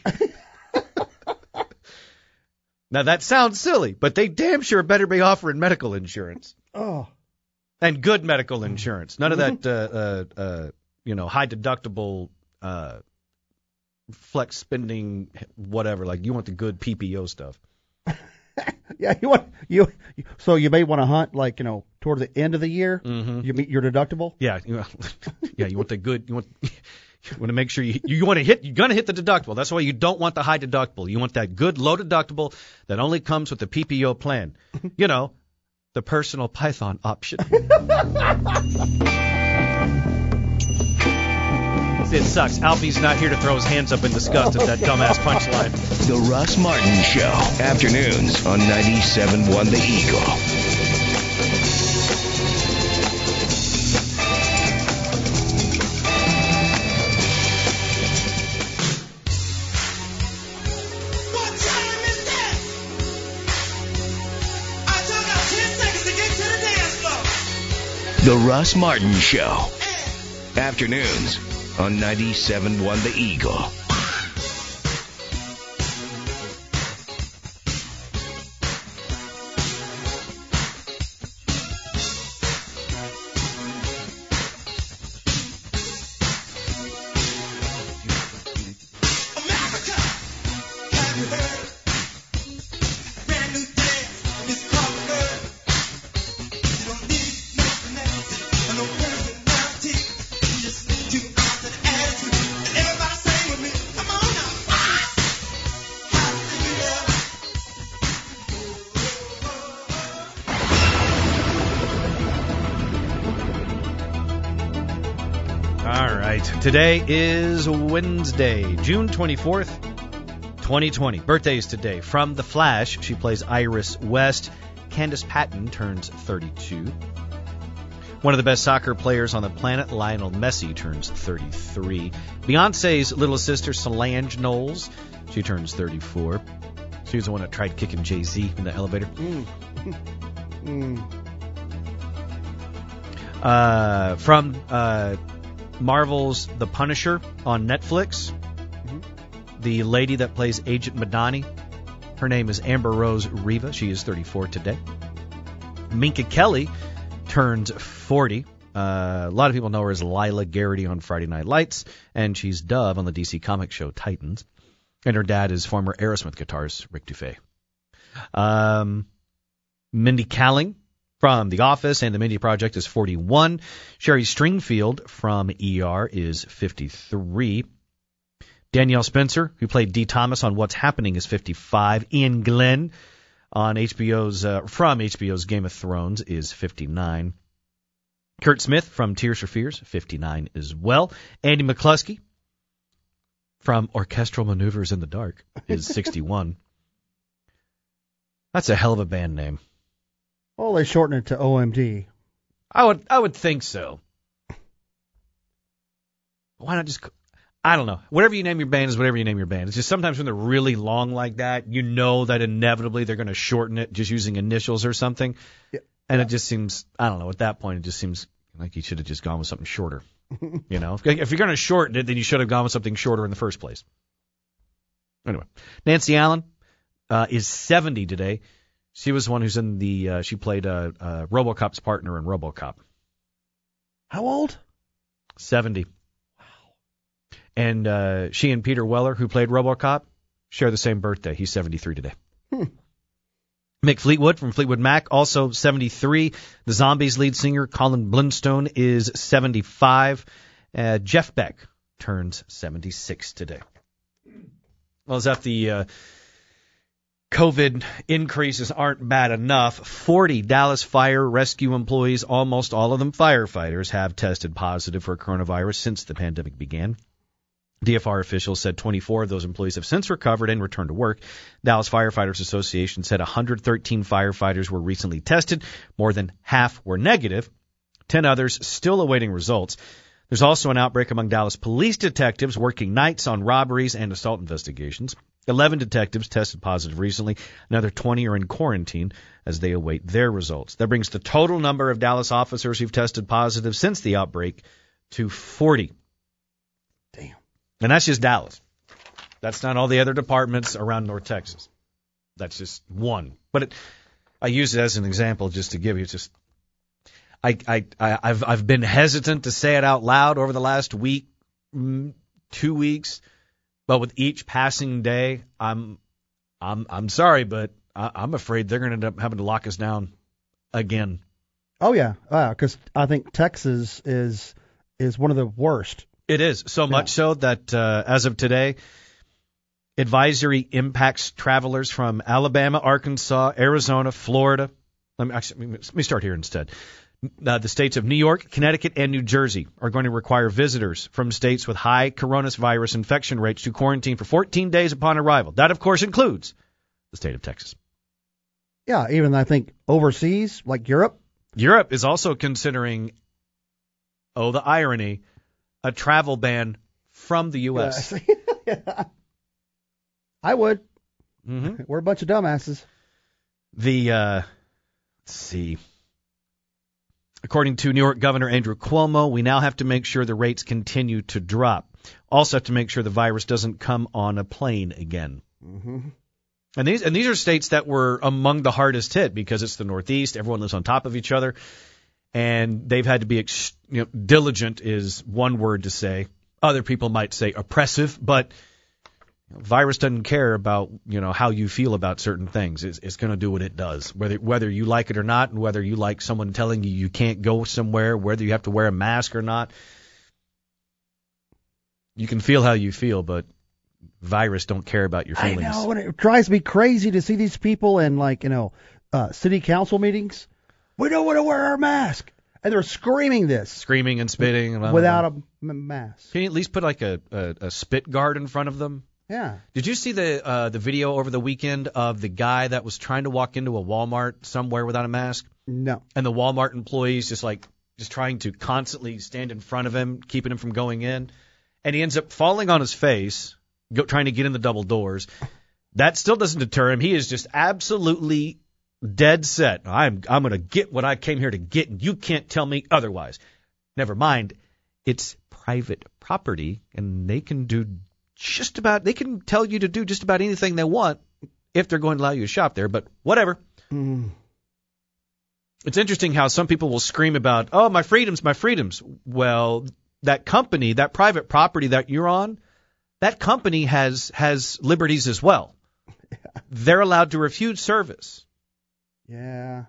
Now, that sounds silly, but they damn sure better be offering medical insurance. Oh. And good medical insurance. None of that, uh, uh, uh, you know, high deductible, uh, flex spending, whatever. Like, you want the good P P O stuff. Yeah, you want you. So you may want to hunt, like, you know, toward the end of the year. Mm-hmm. You meet your deductible. Yeah, you know, yeah. You want the good. You want. You want to make sure you you want to hit. You're gonna hit the deductible. That's why you don't want the high deductible. You want that good low deductible that only comes with the P P O plan. You know, the personal Python option. It sucks. Alfie's not here to throw his hands up in disgust at that dumbass punchline. The Russ Martin Show. Afternoons on ninety-seven point one The Eagle. The Russ Martin Show. Afternoons on ninety-seven point one The Eagle. Today is Wednesday, June twenty-fourth, twenty twenty. Birthdays today. From The Flash, she plays Iris West. Candace Patton turns thirty-two. One of the best soccer players on the planet, Lionel Messi, turns thirty-three. Beyonce's little sister, Solange Knowles, she turns thirty-four. She was the one that tried kicking Jay-Z in the elevator. Mm. mm. Uh, from... Uh, Marvel's The Punisher on Netflix. Mm-hmm. The lady that plays Agent Madani, her name is Amber Rose Riva. She is thirty-four today. Minka Kelly turns forty. Uh, a lot of people know her as Lila Garrity on Friday Night Lights, and she's Dove on the D C comic show Titans. And her dad is former Aerosmith guitarist Rick Dufay. Um, Mindy Kaling from The Office and The Mindy Project is forty-one. Sherry Stringfield from E R is fifty-three. Danielle Spencer, who played Dee Thomas on What's Happening, is fifty-five. Ian Glenn on H B O's uh, from H B O's Game of Thrones is fifty-nine. Kurt Smith from Tears for Fears, fifty-nine as well. Andy McCluskey from Orchestral Maneuvers in the Dark is sixty-one. That's a hell of a band name. Well, they shorten it to O M D. I would, I would think so. Why not just? I don't know. Whatever you name your band is whatever you name your band. It's just sometimes when they're really long like that, you know that inevitably they're going to shorten it just using initials or something. Yeah. And yeah. it just seems, I don't know. At that point, it just seems like you should have just gone with something shorter. You know, if, if you're going to shorten it, then you should have gone with something shorter in the first place. Anyway, Nancy Allen uh, is seventy today. She was the one who's in the, uh, she played uh, uh, RoboCop's partner in RoboCop. How old? seventy. Wow. And uh, she and Peter Weller, who played RoboCop, share the same birthday. He's seventy-three today. Hmm. Mick Fleetwood from Fleetwood Mac, also seventy-three. The Zombies lead singer, Colin Blunstone, is seventy-five. Uh, Jeff Beck turns seventy-six today. Well, as if the uh, COVID increases aren't bad enough, forty Dallas fire rescue employees, almost all of them firefighters, have tested positive for coronavirus since the pandemic began. D F R officials said twenty-four of those employees have since recovered and returned to work. Dallas Firefighters Association said one hundred thirteen firefighters were recently tested. More than half were negative. Ten others still awaiting results. There's also an outbreak among Dallas police detectives working nights on robberies and assault investigations. Eleven detectives tested positive recently. Another twenty are in quarantine as they await their results. That brings the total number of Dallas officers who've tested positive since the outbreak to forty. Damn. And that's just Dallas. That's not all the other departments around North Texas. That's just one. But it, I use it as an example just to give you just. I, I, I, I've, I've been hesitant to say it out loud over the last week, two weeks, but with each passing day, I'm, I'm, I'm sorry, but I, I'm afraid they're going to end up having to lock us down again. Oh yeah, because uh, I think Texas is is one of the worst. It is so Yeah. much so that uh, as of today, advisory impacts travelers from Alabama, Arkansas, Arizona, Florida. Let me actually let me start here instead. Uh, the states of New York, Connecticut, and New Jersey are going to require visitors from states with high coronavirus infection rates to quarantine for fourteen days upon arrival. That, of course, includes the state of Texas. Yeah, even I think overseas, like Europe. Europe is also considering, oh, the irony, a travel ban from the U S. Yeah. I would. Mm-hmm. We're a bunch of dumbasses. The, uh, let's see. According to New York Governor Andrew Cuomo, we now have to make sure the rates continue to drop. Also have to make sure the virus doesn't come on a plane again. Mm-hmm. And these and these are states that were among the hardest hit because it's the Northeast. Everyone lives on top of each other, and they've had to be ex- you know, diligent is one word to say. Other people might say oppressive, but virus doesn't care about, you know, how you feel about certain things. It's, it's going to do what it does, whether whether you like it or not, and whether you like someone telling you you can't go somewhere, whether you have to wear a mask or not. You can feel how you feel, but virus don't care about your feelings. I know, and it drives me crazy to see these people in, like, you know, uh, city council meetings. We don't want to wear our mask, and they're screaming this Screaming and spitting. And blah, blah, without blah. a m- mask. Can you at least put like a, a, a spit guard in front of them? Yeah. Did you see the uh, the video over the weekend of the guy that was trying to walk into a Walmart somewhere without a mask? No. And the Walmart employees just like just trying to constantly stand in front of him, keeping him from going in. And he ends up falling on his face, go, trying to get in the double doors. That still doesn't deter him. He is just absolutely dead set. I'm I'm going to get what I came here to get, and you can't tell me otherwise. Never mind, it's private property, and they can do just about, they can tell you to do just about anything they want if they're going to allow you to shop there, but whatever. Mm. It's interesting how some people will scream about, oh, my freedoms, my freedoms. Well, that company, that private property that you're on, that company has has liberties as well. Yeah. They're allowed to refuse service. Yeah.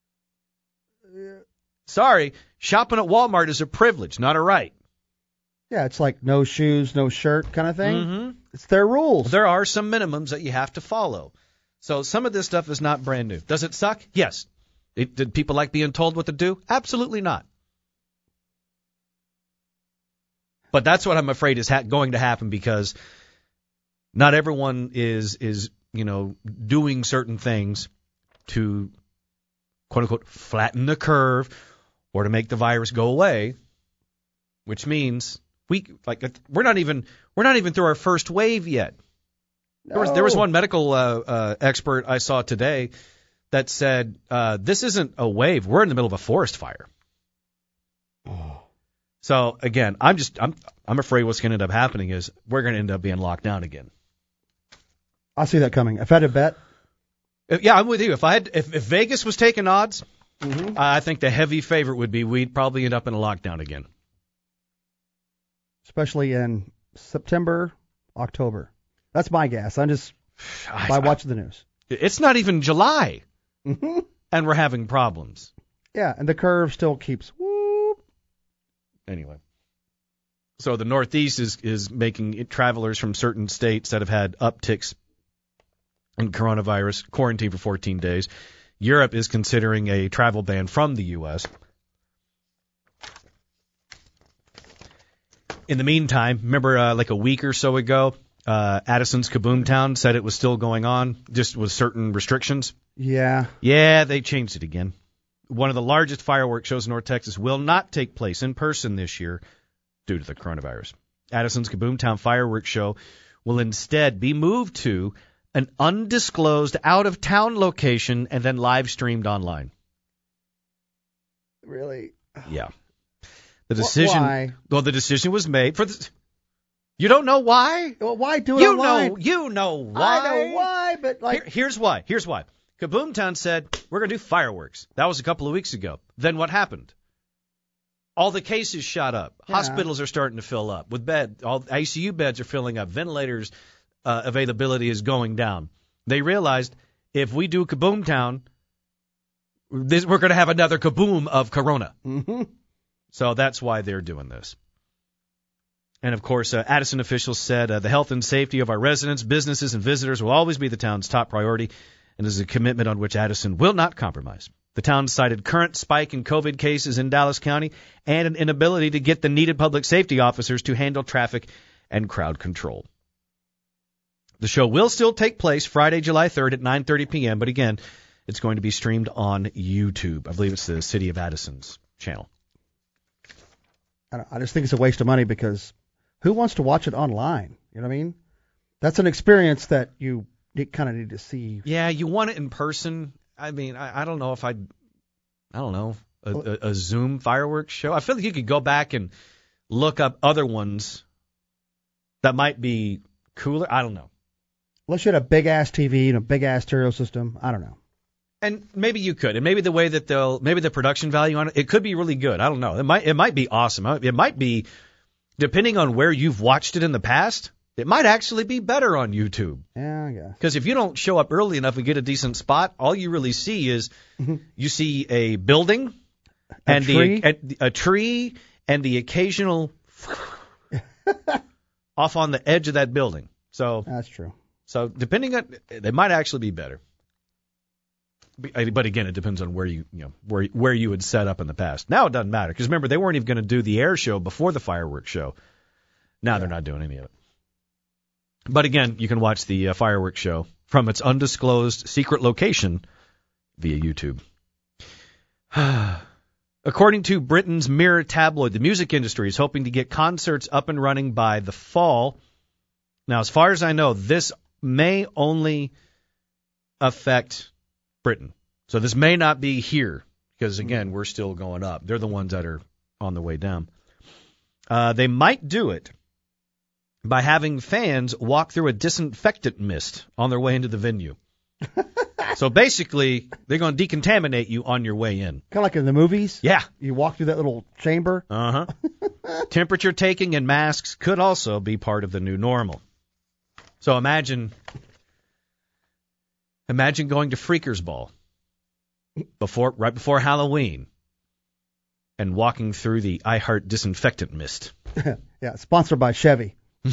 Sorry, shopping at Walmart is a privilege, not a right. Yeah, it's like no shoes, no shirt kind of thing. Mm-hmm. It's their rules. There are some minimums that you have to follow. So some of this stuff is not brand new. Does it suck? Yes. It, did people like being told what to do? Absolutely not. But that's what I'm afraid is ha- going to happen because not everyone is is you know doing certain things to quote unquote flatten the curve or to make the virus go away, which means we like we're not even we're not even through our first wave yet. No. There was there was one medical uh, uh, expert I saw today that said uh, this isn't a wave. We're in the middle of a forest fire. Oh. So again, I'm just I'm I'm afraid what's going to end up happening is we're going to end up being locked down again. I see that coming. If I had to bet, If, yeah, I'm with you. If I had if, if Vegas was taking odds, mm-hmm. I think the heavy favorite would be we'd probably end up in a lockdown again. especially in September, October. That's my guess. I'm just I, by watching the news. It's not even July, Mm-hmm. and we're having problems. Yeah, and the curve still keeps whoop. Anyway. So the Northeast is, is making it, travelers from certain states that have had upticks in coronavirus quarantine for fourteen days. Europe is considering a travel ban from the U S In the meantime, remember uh, like a week or so ago, uh, Addison's Kaboom Town said it was still going on, just with certain restrictions? Yeah. Yeah, they changed it again. One of the largest fireworks shows in North Texas will not take place in person this year due to the coronavirus. Addison's Kaboom Town fireworks show will instead be moved to an undisclosed out-of-town location and then live streamed online. Really? Yeah. The decision. Why? Well, the decision was made for the. You don't know why? Well, why do it You online? know. You know why? I know why, but like. Here, here's why. Here's why. Kaboom Town said we're going to do fireworks. That was a couple of weeks ago. Then what happened? All the cases shot up. Yeah. Hospitals are starting to fill up with bed. All I C U beds are filling up. Ventilators uh, availability is going down. They realized if we do Kaboom Town, this, we're going to have another kaboom of Corona. Mm-hmm. So that's why they're doing this. And, of course, uh, Addison officials said uh, the health and safety of our residents, businesses, and visitors will always be the town's top priority, and is a commitment on which Addison will not compromise. The town cited current spike in COVID cases in Dallas County and an inability to get the needed public safety officers to handle traffic and crowd control. The show will still take place Friday, July third at nine thirty p.m., but again, it's going to be streamed on YouTube. I believe it's the City of Addison's channel. I I just think it's a waste of money because who wants to watch it online? You know what I mean? That's an experience that you kind of need to see. Yeah, you want it in person. I mean, I, I don't know if I'd, I don't know, a, a, a Zoom fireworks show. I feel like you could go back and look up other ones that might be cooler. I don't know. Unless you had a big-ass T V and a big-ass stereo system. I don't know. And maybe you could, and maybe the way that they'll, maybe the production value on it, it could be really good. I don't know. It might, it might be awesome. It might be, depending on where you've watched it in the past, it might actually be better on YouTube. Yeah, I guess. Because if you don't show up early enough and get a decent spot, all you really see is Mhm. you see a building A and tree? the a, a tree and the occasional off on the edge of that building. So, That's true. so depending on, they might actually be better. But again, it depends on where you, you know, where where you would set up in the past. Now it doesn't matter because remember they weren't even going to do the air show before the fireworks show. Now yeah. They're not doing any of it. But again, you can watch the uh, fireworks show from its undisclosed secret location via YouTube. According to Britain's Mirror tabloid, the music industry is hoping to get concerts up and running by the fall. Now, as far as I know, this may only affect Britain. So this may not be here because, again, we're still going up. They're the ones that are on the way down. Uh, they might do it by having fans walk through a disinfectant mist on their way into the venue. So basically, they're going to decontaminate you on your way in. Kind of like in the movies? Yeah. You walk through that little chamber? Uh-huh. Temperature taking and masks could also be part of the new normal. So imagine... Imagine going to Freakers Ball before, right before Halloween and walking through the I Heart disinfectant mist. Yeah, sponsored by Chevy.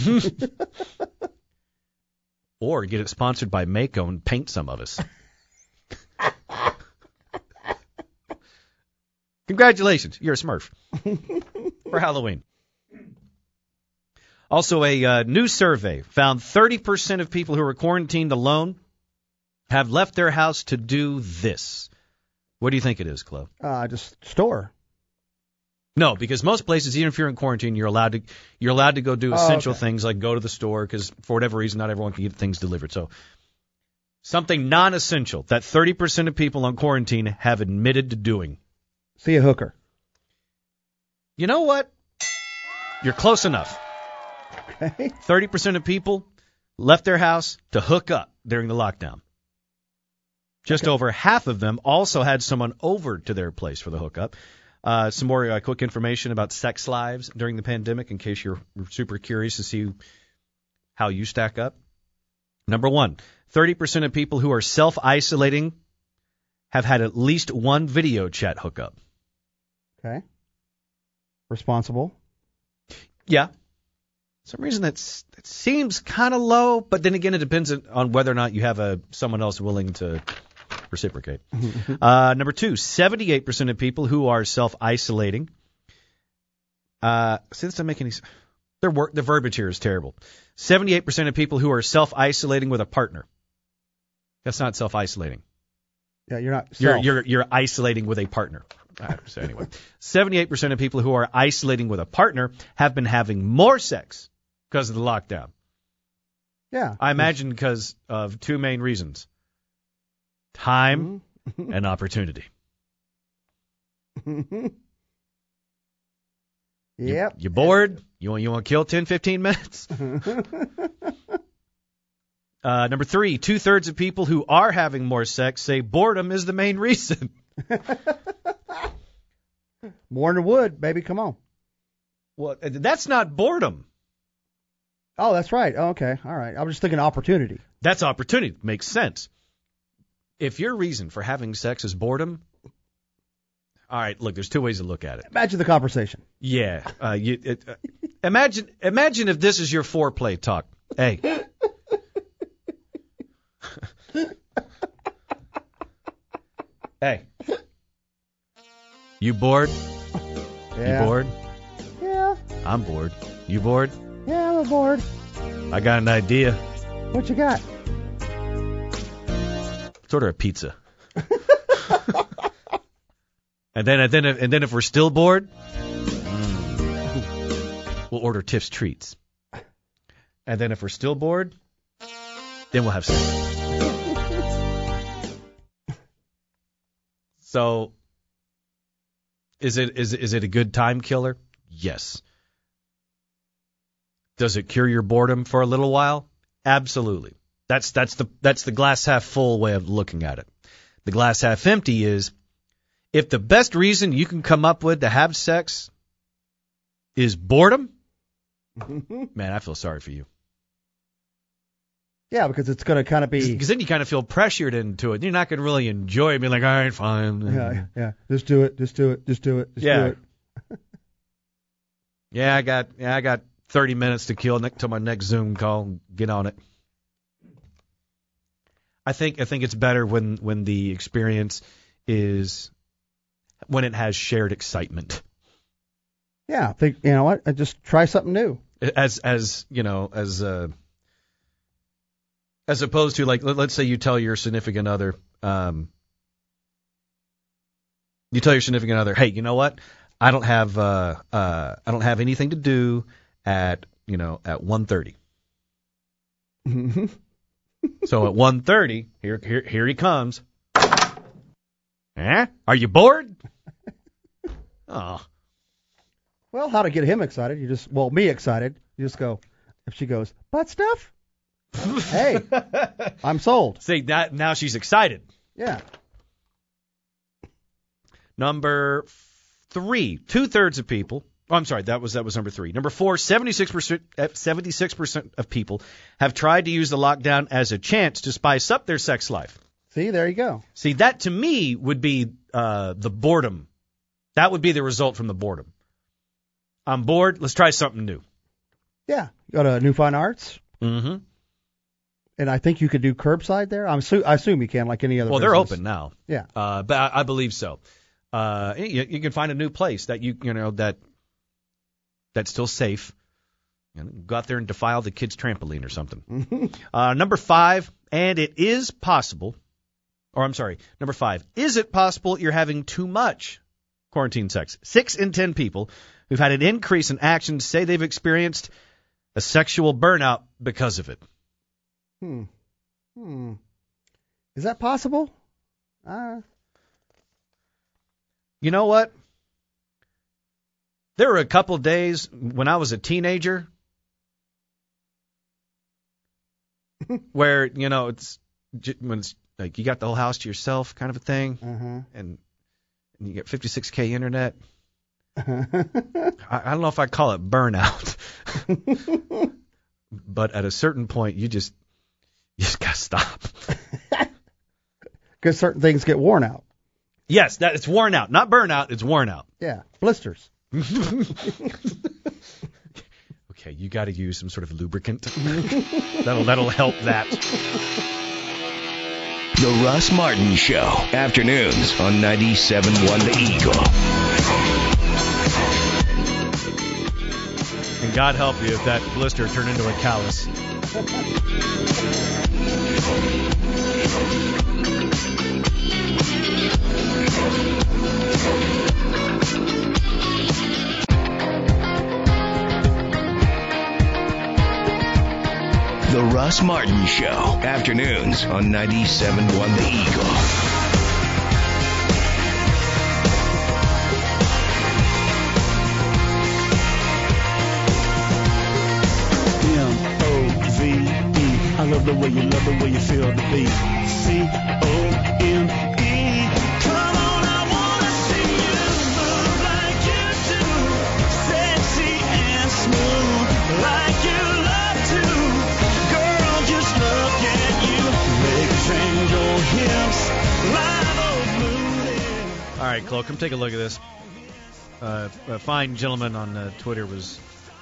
Or get it sponsored by Mako and paint some of us. Congratulations, you're a Smurf for Halloween. Also, a uh, new survey found thirty percent of people who are quarantined alone have left their house to do this. What do you think it is, Chloe? Uh, just store. No, because most places, even if you're in quarantine, you're allowed to you're allowed to go do essential oh, okay. things like go to the store because for whatever reason, not everyone can get things delivered. So something non-essential that thirty percent of people on quarantine have admitted to doing. See a hooker. You know what? You're close enough. Okay. thirty percent of people left their house to hook up during the lockdown. Just Okay. over half of them also had someone over to their place for the hookup. Uh, some more uh, quick information about sex lives during the pandemic, in case you're super curious to see how you stack up. Number one, thirty percent of people who are self-isolating have had at least one video chat hookup. Okay. Responsible. Yeah. For some reason that's, that seems kind of low, but then again, it depends on whether or not you have a someone else willing to reciprocate. uh, number two, seventy-eight percent of people who are self-isolating. Uh, see, this doesn't make any sense. Their wor- the verbiage here is terrible. seventy-eight percent of people who are self-isolating with a partner. That's not self-isolating. Yeah, you're not. You're, self. you're, you're isolating with a partner. Uh, so anyway, seventy-eight percent of people who are isolating with a partner have been having more sex because of the lockdown. Yeah. I imagine because of two main reasons. Time Mm-hmm. and opportunity. Yep. You, you bored? You want you want to kill ten, fifteen minutes? uh, number three, two-thirds of people who are having more sex say boredom is the main reason. More than wood, baby. Come on. Well, that's not boredom. Oh, that's right. Oh, okay. All right. I was just thinking opportunity. That's opportunity. Makes sense. If your reason for having sex is boredom, all right, look, there's two ways to look at it. Imagine the conversation. Yeah. Uh, you, it, uh, imagine imagine if this is your foreplay talk. Hey. Hey. You bored? Yeah. You bored? Yeah. I'm bored. You bored? Yeah, I'm bored. I got an idea. What you got? Let's order a pizza. and then and then and then if we're still bored, mm, we'll order Tiff's Treats. And then if we're still bored, then we'll have sex. So, is it is is it a good time killer? Yes. Does it cure your boredom for a little while? Absolutely. That's that's the that's the glass half full way of looking at it. The glass half empty is if the best reason you can come up with to have sex is boredom, man, I feel sorry for you. Yeah, because it's going to kind of be. Because then you kind of feel pressured into it. You're not going to really enjoy it. Being like, all right, fine. Yeah, yeah. Just do it. Just do it. Just do it. Just Yeah. do it. Yeah, I got yeah, I got thirty minutes to kill till my next Zoom call. Get on it. I think I think it's better when, when the experience is when it has shared excitement. Yeah, think you know what? I just try something new. As as you know, as uh, as opposed to like let, let's say you tell your significant other, um, you tell your significant other, hey, you know what? I don't have uh, uh, I don't have anything to do at you know at one thirty. So at one thirty, here here here he comes. Eh? Are you bored? Oh. Well, how to get him excited? You just well, me excited. You just go. If she goes butt stuff, hey, I'm sold. See that now she's excited. Yeah. Number three, two thirds of people. Oh, I'm sorry, that was that was number three. Number four, seventy-six percent, seventy-six percent of people have tried to use the lockdown as a chance to spice up their sex life. See, there you go. See, that to me would be uh, the boredom. That would be the result from the boredom. I'm bored. Let's try something new. Yeah. Go to New Fine Arts. Mm-hmm. And I think you could do curbside there. I'm assu- I assume you can, like any other. Well, business. they're open now. Yeah. Uh, but I, I believe so. Uh, you, you can find a new place that you you know that that's still safe. You know, go out there and defile the kids' trampoline or something. uh, number five, and it is possible. Or I'm sorry, number five, is it possible you're having too much quarantine sex? Six in ten people who've had an increase in action say they've experienced a sexual burnout because of it. Hmm. Hmm. Is that possible? Uh. You know what? There were a couple days when I was a teenager where, you know, it's when it's like you got the whole house to yourself kind of a thing. Uh-huh. And and you get fifty-six K internet. I, I don't know if I call it burnout, but at a certain point, you just you just gotta stop. Because certain things get worn out. Yes, that it's worn out, not burnout. It's worn out. Yeah, blisters. Okay, you got to use some sort of lubricant. that'll that'll help that. The Russ Martin Show. Afternoons on ninety-seven point one The Eagle. And God help you if that blister turned into a callus. The Russ Martin Show. Afternoons on ninety-seven point one The Eagle. M O V E. I love the way you love the way you feel the beat. C O M E. Come on, I wanna see you move like you do. Sexy and smooth like you love to. Girl, just look at you. Legs and your hips. Live old booty. All right, Chloe, come take a look at this. Uh, a fine gentleman on uh, Twitter was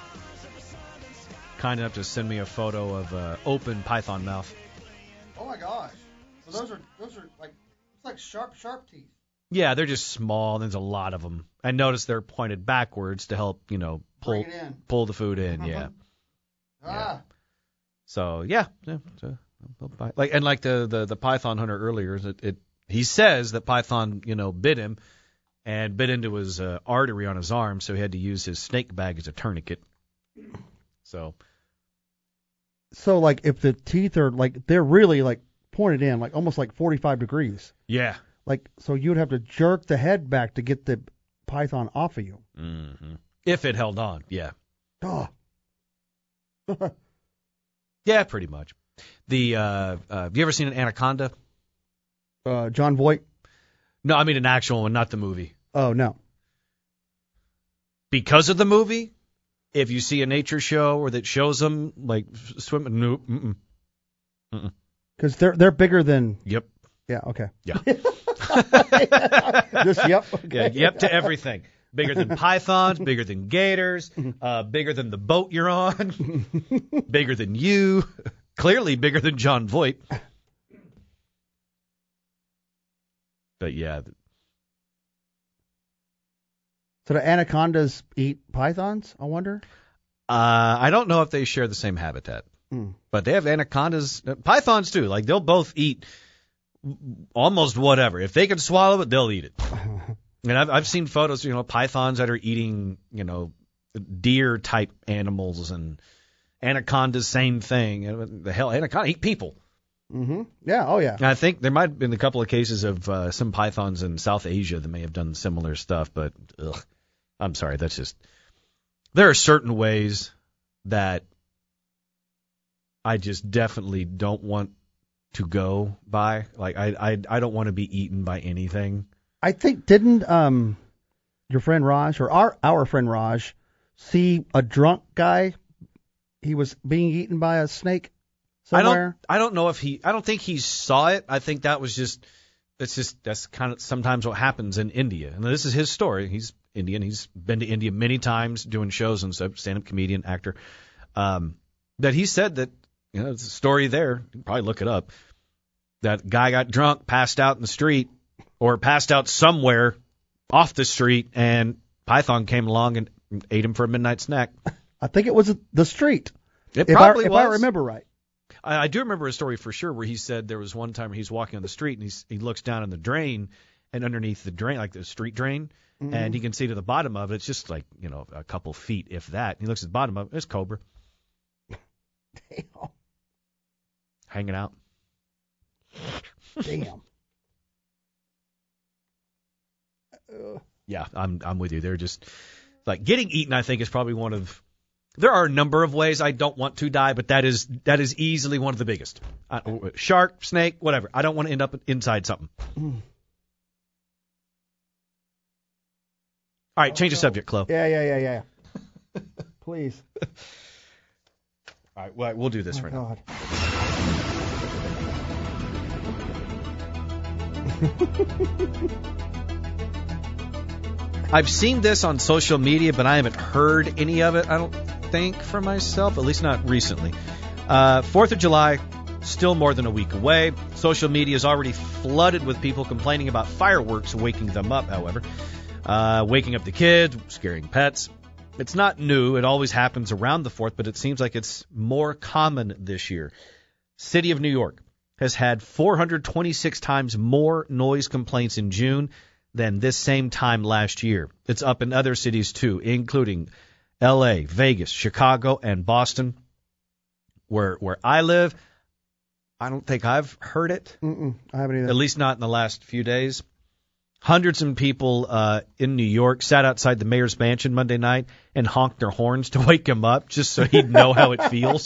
kind enough to send me a photo of uh, open python mouth. Oh my gosh! So those are those are like it's like sharp sharp teeth. Yeah, they're just small. There's a lot of them. And notice they're pointed backwards to help, you know, pull Bring it in. pull the food in. Yeah. Ah. So yeah, yeah so, like and like the, the, the python hunter earlier, it, it he says that python, you know, bit him and bit into his uh, artery on his arm, so he had to use his snake bag as a tourniquet. So. So like if the teeth are like they're really like pointed in, like almost like forty-five degrees. Yeah. Like so you'd have to jerk the head back to get the python off of you. Mm-hmm. If it held on, yeah. Oh. Yeah, pretty much. The uh, uh, have you ever seen an anaconda? uh, John Voight. No, I mean an actual one, not the movie. Oh no. Because of the movie, if you see a nature show or that shows them like swimming, no, mm-mm, mm-mm. Because they're they're bigger than. Yep. Yeah. Okay. Yeah. Just yep. Okay. Yeah. Yep to everything. Bigger than pythons, bigger than gators, uh, bigger than the boat you're on, bigger than you, clearly bigger than John Voight. But yeah. So the anacondas eat pythons, I wonder? Uh, I don't know if they share the same habitat, Mm. but they have anacondas, uh, pythons too. Like they'll both eat almost whatever. If they can swallow it, they'll eat it. And I've I've seen photos, you know, pythons that are eating, you know, deer type animals, and anacondas, same thing. And the hell, anaconda eat people. Mm-hmm. Yeah. Oh yeah. And I think there might have been a couple of cases of uh, some pythons in South Asia that may have done similar stuff, but ugh, I'm sorry, that's just. There are certain ways that I just definitely don't want to go by. Like I I I don't want to be eaten by anything. I think didn't um your friend Raj or our our friend Raj see a drunk guy? He was being eaten by a snake somewhere. I don't I don't know if he I don't think he saw it. I think that was just that's just that's kind of sometimes what happens in India. And this is his story. He's Indian. He's been to India many times doing shows and stuff, stand-up comedian, actor. Um, that he said that you know it's a story there. You can probably look it up. That guy got drunk, passed out in the street. Or passed out somewhere off the street, and python came along and ate him for a midnight snack. I think it was the street. It if probably I, if was. I remember right. I, I do remember a story for sure where he said there was one time he's walking on the street and he's, he looks down in the drain, and underneath the drain, like the street drain, mm-hmm. and he can see to the bottom of it. It's just like you know a couple feet, if that. And he looks at the bottom of it. It's cobra. Damn. Hanging out. Damn. Yeah, I'm I'm with you. They're just like getting eaten. I think is probably one of. There are a number of ways I don't want to die, but that is that is easily one of the biggest. Uh, shark, snake, whatever. I don't want to end up inside something. Mm. All right, change the subject, Chloe. Yeah, yeah, yeah, yeah. Please. All right, well, we'll do this Oh, right now. God. I've seen this on social media, but I haven't heard any of it, I don't think, for myself, at least not recently. Uh, Fourth of July, still more than a week away. Social media is already flooded with people complaining about fireworks waking them up, however. Uh, waking up the kids, scaring pets. It's not new. It always happens around the fourth, but it seems like it's more common this year. City of New York has had four hundred twenty-six times more noise complaints in June than this same time last year. It's up in other cities, too, including L A, Vegas, Chicago, and Boston. Where where I live, I don't think I've heard it. Mm-mm, I haven't either. At least not in the last few days. Hundreds of people uh, in New York sat outside the mayor's mansion Monday night and honked their horns to wake him up just so he'd know how it feels.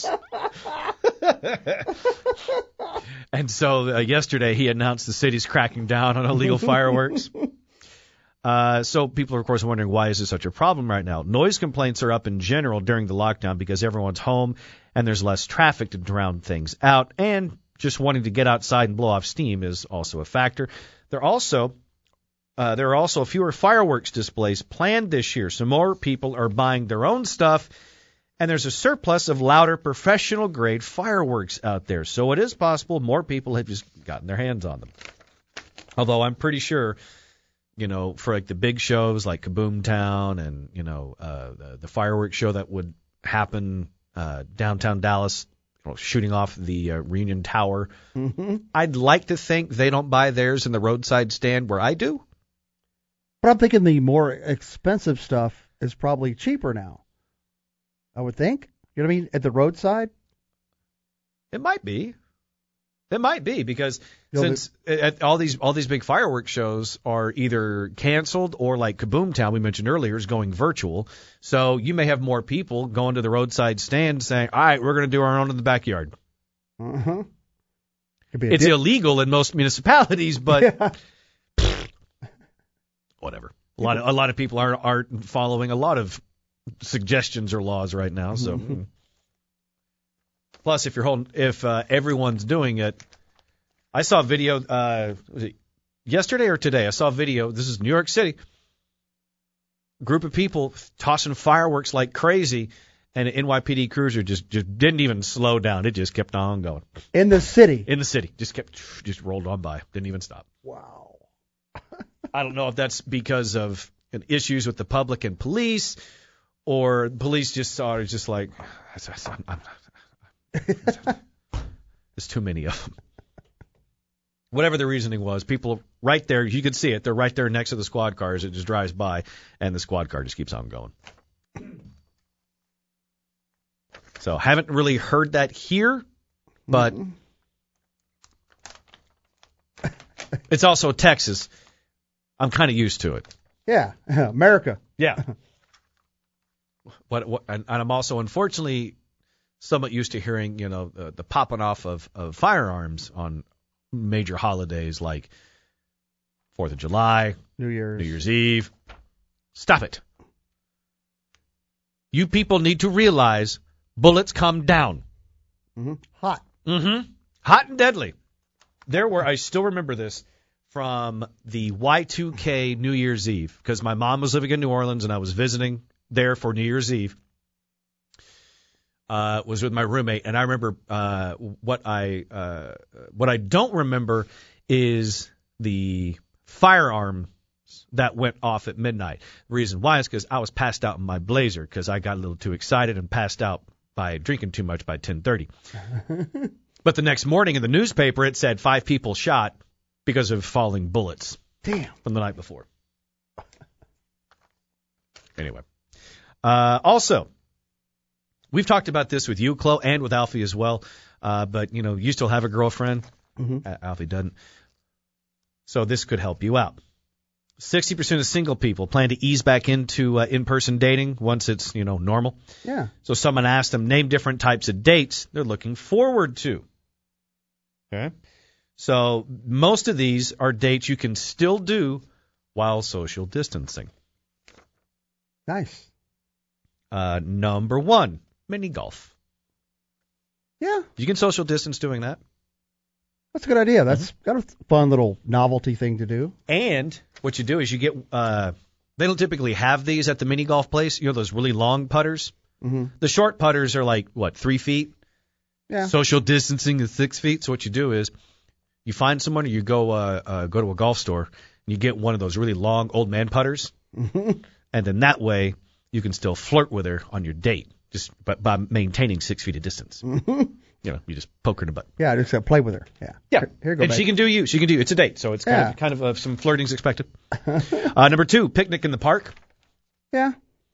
And so uh, yesterday he announced the city's cracking down on illegal fireworks. Uh, so people are, of course, wondering why is this such a problem right now. Noise complaints are up in general during the lockdown because everyone's home and there's less traffic to drown things out. And just wanting to get outside and blow off steam is also a factor. There also uh, there are also fewer fireworks displays planned this year, so more people are buying their own stuff. And there's a surplus of louder professional-grade fireworks out there. So it is possible more people have just gotten their hands on them. Although I'm pretty sure, you know, for like the big shows like Kaboom Town and, you know, uh, the, the fireworks show that would happen uh, downtown Dallas, you know, shooting off the uh, Reunion Tower, Mm-hmm. I'd like to think they don't buy theirs in the roadside stand where I do. But I'm thinking the more expensive stuff is probably cheaper now. I would think. You know what I mean? At the roadside? It might be. It might be because You know, since at all these all these big fireworks shows are either canceled or like Kaboom Town we mentioned earlier is going virtual. So you may have more people going to the roadside stand saying, "All right, we're going to do our own in the backyard." Uh-huh. Could be a It's dip- illegal in most municipalities, but Yeah. whatever. A lot of a lot of people are aren't following a lot of suggestions or laws right now. So, Mhm. plus if you're holding, if uh, everyone's doing it, I saw a video. Uh, was it yesterday or today? I saw a video. This is New York City. Group of people tossing fireworks like crazy, and an N Y P D cruiser just just didn't even slow down. It just kept on going In the city. in the city. Just kept just rolled on by. Didn't even stop. Wow. I don't know if that's because of issues with the public and police, or police just saw it just like, I'm, I'm, there's too many of them. Whatever the reasoning was, people right there, you could see it. They're right there next to the squad cars. It just drives by, and the squad car just keeps on going. So haven't really heard that here, but it's also Texas. I'm kind of used to it. Yeah. America. Yeah. What, what, and, and I'm also, unfortunately, somewhat used to hearing, you know, the, the popping off of, of firearms on major holidays like Fourth of July, New Year's. New Year's Eve. Stop it. You people need to realize bullets come down. Mm-hmm. Hot. Mm-hmm. Hot and deadly. There were, I still remember this from the Y two K New Year's Eve, because my mom was living in New Orleans and I was visiting there for New Year's Eve. Uh, was with my roommate, and I remember uh, what I uh, what I don't remember is the firearms that went off at midnight. The reason why is because I was passed out in my blazer because I got a little too excited and passed out by drinking too much by ten thirty. But the next morning in the newspaper it said five people shot because of falling bullets. Damn. From the night before. Anyway. Uh, also, we've talked about this with you, Chloe, and with Alfie as well. Uh, but, you know, you still have a girlfriend. Mm-hmm. Uh, Alfie doesn't. So this could help you out. sixty percent of single people plan to ease back into uh, in-person dating once it's, you know, normal. Yeah. So someone asked them, name different types of dates they're looking forward to. Okay. So most of these are dates you can still do while social distancing. Nice. Uh, number one, mini golf. Yeah, You can social distance doing that. that's a good idea. That's got a fun little novelty thing to do. And what you do is you get, uh, they don't typically have these at the mini golf place. You know, those really long putters. Mm-hmm. The short putters are like, what, three feet? Yeah. Social distancing is six feet. So what you do is you find someone or you go uh, uh, go to a golf store and you get one of those really long old man putters. Mm-hmm. And then that way you can still flirt with her on your date just by, by maintaining six feet of distance. Mm-hmm. You know, you just poke her in the butt. Yeah, just uh, play with her. Yeah. Yeah. Here, here you go, and babe. she can do you. She can do you. It's a date, so it's kind Yeah. of kind of uh, some flirting's expected. uh, number two, picnic in the park. Yeah.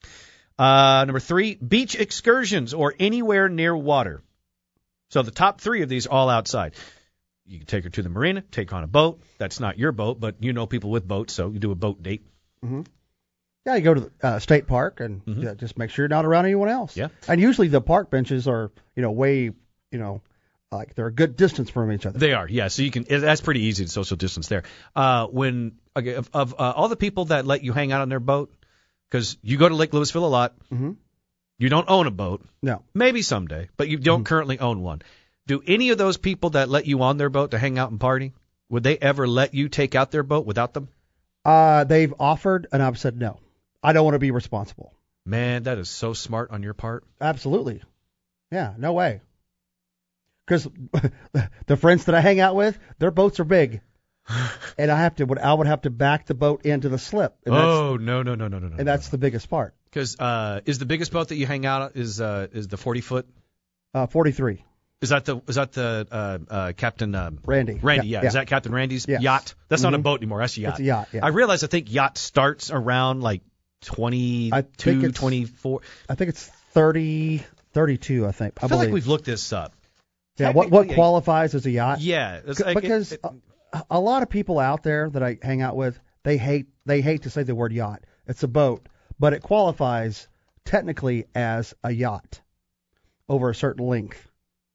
Uh, number three, beach excursions or anywhere near water. So the top three of these all outside. You can take her to the marina, take on a boat. That's not your boat, but you know people with boats, so you do a boat date. Mm-hmm. Yeah, you go to the uh, state park and Mhm. yeah, just make sure you're not around anyone else. Yeah. And usually the park benches are, you know, way, you know, like they're a good distance from each other. They are, yeah. So you can. That's pretty easy to social distance there. Uh, when okay, of, of uh, all the people that let you hang out on their boat, because you go to Lake Louisville a lot, Mm-hmm. you don't own a boat. No. Maybe someday, but you don't currently own one. Do any of those people that let you on their boat to hang out and party, would they ever let you take out their boat without them? Uh, they've offered, and I've said no. I don't want to be responsible. Man, that is so smart on your part. Absolutely. Yeah, no way. Because the friends that I hang out with, their boats are big, and I have to. I would have to back the boat into the slip. And that's, Oh no no no no no no! and that's the biggest part. because uh, is the biggest boat that you hang out is uh, is the forty foot. Uh, forty-three. Is that the is that the uh, uh, Captain um, Randy. Randy? Yeah, is that Captain Randy's Yes. yacht? That's not a Mhm. boat anymore. That's a yacht. It's a yacht, yeah. I realize I think yacht starts around like I think twenty-two, it's- twenty-four. I think it's thirty, thirty-two, I think. I, I feel believe. like we've looked this up. yeah, what, what Technically, qualifies as a yacht? Yeah, it's C- like because it, it, a, a lot of people out there that I hang out with, they hate they hate to say the word yacht. It's a boat, but it qualifies technically as a yacht over a certain length.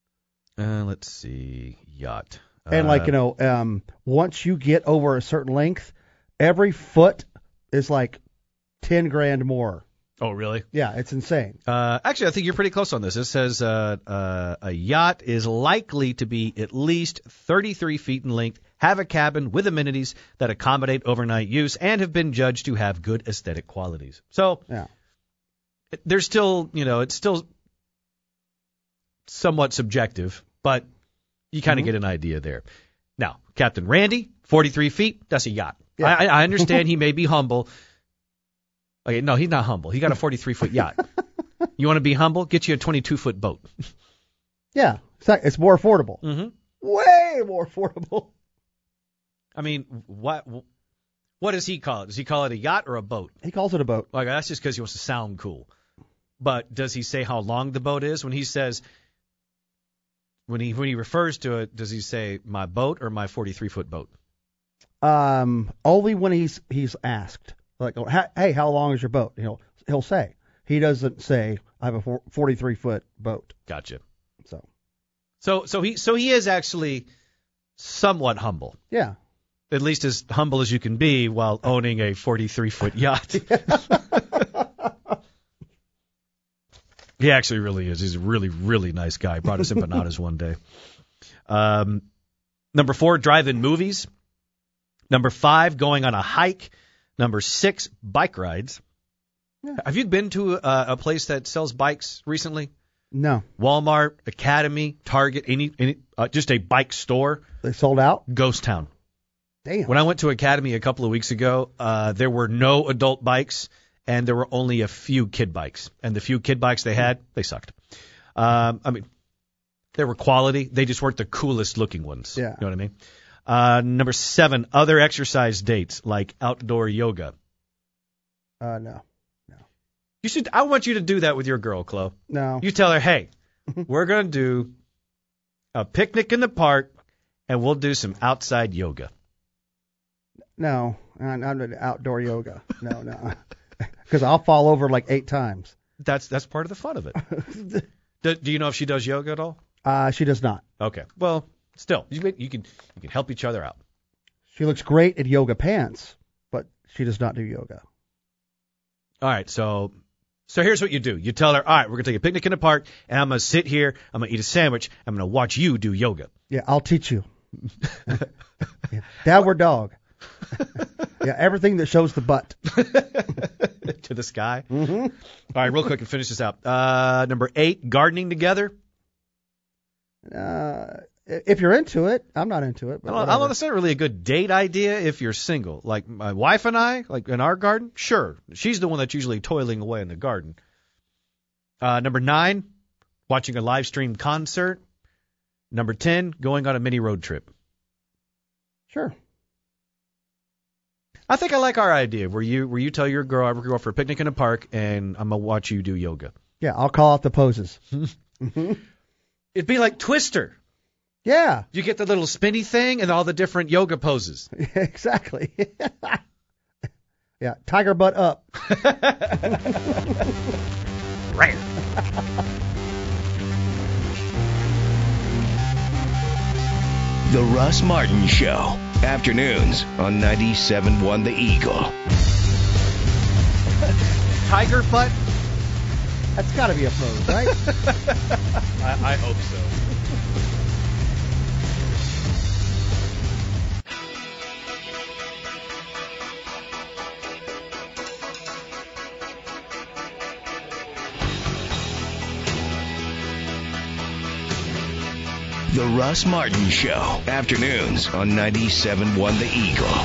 uh, let's see, yacht. And like Uh, you know, um, once you get over a certain length, every foot is like ten grand more. Oh, really? Yeah, it's insane. Uh, actually, I think you're pretty close on this. It says uh, uh, a yacht is likely to be at least thirty-three feet in length, have a cabin with amenities that accommodate overnight use, and have been judged to have good aesthetic qualities. So Yeah. it- there's still, you know, it's still somewhat subjective, but you kind of Mhm. get an idea there. Now, Captain Randy, forty-three feet, that's a yacht. Yeah. I, I understand he may be humble. Okay, no, he's not humble. He got a forty-three foot yacht. You want to be humble? Get you a twenty-two foot boat. Yeah, it's, like, it's more affordable. Mm-hmm. Way more affordable. I mean, what what does he call it? Does he call it a yacht or a boat? He calls it a boat. Like that's just because he wants to sound cool. But does he say how long the boat is when he says when he when he refers to it? Does he say my boat or my forty-three foot boat? Um, only when he's he's asked, like, oh, ha- hey, how long is your boat? He'll he'll say. He doesn't say I have a forty-three foot boat. Gotcha. So So so he so he is actually somewhat humble. yeah, At least as humble as you can be while owning a forty-three foot yacht. He actually really is. He's a really, really nice guy. Brought us empanadas one day. Um, number four, drive-in movies. Number five, going on a hike. Number six, bike rides. Yeah. Have you been to a, a place that sells bikes recently? no, Walmart, Academy, Target, any, any uh, just a bike store? they sold out. Ghost town. Damn. When I went to Academy a couple of weeks ago, uh, there were no adult bikes, and there were only a few kid bikes. And the few kid bikes they had, they sucked. Um, I mean, they were quality. They just weren't the coolest looking ones. Yeah. You know what I mean? Uh, number seven, other exercise dates like outdoor yoga. Uh, no, You should. I want you to do that with your girl, Chloe. no. You tell her, hey, we're going to do a picnic in the park, and we'll do some outside yoga. No, I'm not into outdoor yoga. No, no. Because I'll fall over like eight times. That's that's part of the fun of it. do, do you know if she does yoga at all? Uh, she does not. Okay. Well, still, you can you can, you can help each other out. She looks great in yoga pants, but she does not do yoga. All right, so so here's what you do. You tell her, all right, we're going to take a picnic in the park, and I'm going to sit here, I'm going to eat a sandwich, I'm going to watch you do yoga. Yeah, I'll teach you. Yeah. Downward dog. Yeah, everything that shows the butt. To the sky. Mm-hmm. All right, real quick and finish this out. Uh, number eight, gardening together. Uh, if you're into it, I'm not into it. But I don't know, that's not really a good date idea if you're single. Like my wife and I, like in our garden, sure. She's the one that's usually toiling away in the garden. Uh, number nine, watching a live stream concert. Number ten, going on a mini road trip. Sure. I think I like our idea where you where you tell your girl, I'm going to go out for a picnic in a park, and I'm going to watch you do yoga. Yeah, I'll call out the poses. Mm-hmm. It'd be like Twister. Yeah. You get the little spinny thing and all the different yoga poses. Exactly. Yeah, tiger butt up. Right. The Russ Martin Show. Afternoons on ninety-seven point one The Eagle. Tiger butt? That's got to be a pose, right? I, I hope so. The Russ Martin Show. Afternoons on ninety-seven point one The Eagle.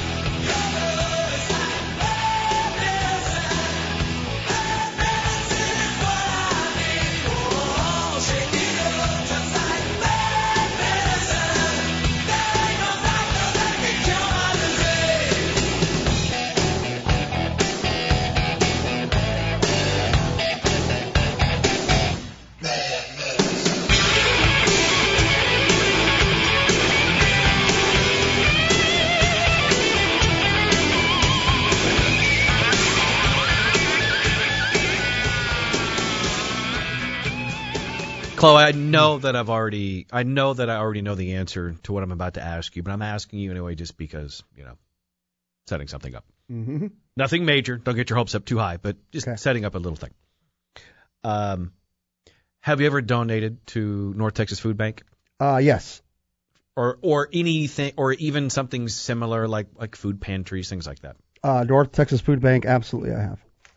Chloe, I know that I've already, I know that I already know the answer to what I'm about to ask you, but I'm asking you anyway just because, you know, setting something up. Mm-hmm. Nothing major. Don't get your hopes up too high, but just Okay. setting up a little thing. Um, have you ever donated to North Texas Food Bank, Uh, yes. or or anything, or even something similar like like food pantries, things like that? Uh, North Texas Food Bank, absolutely I have.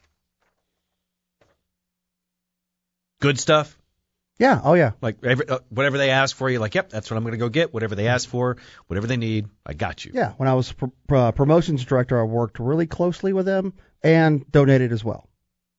Good stuff. Yeah, oh yeah. Like every, uh, whatever they ask for, you like, yep, that's what I'm going to go get. Whatever they ask for, whatever they need, I got you. Yeah, when I was pr- pr- promotions director, I worked really closely with them and donated as well.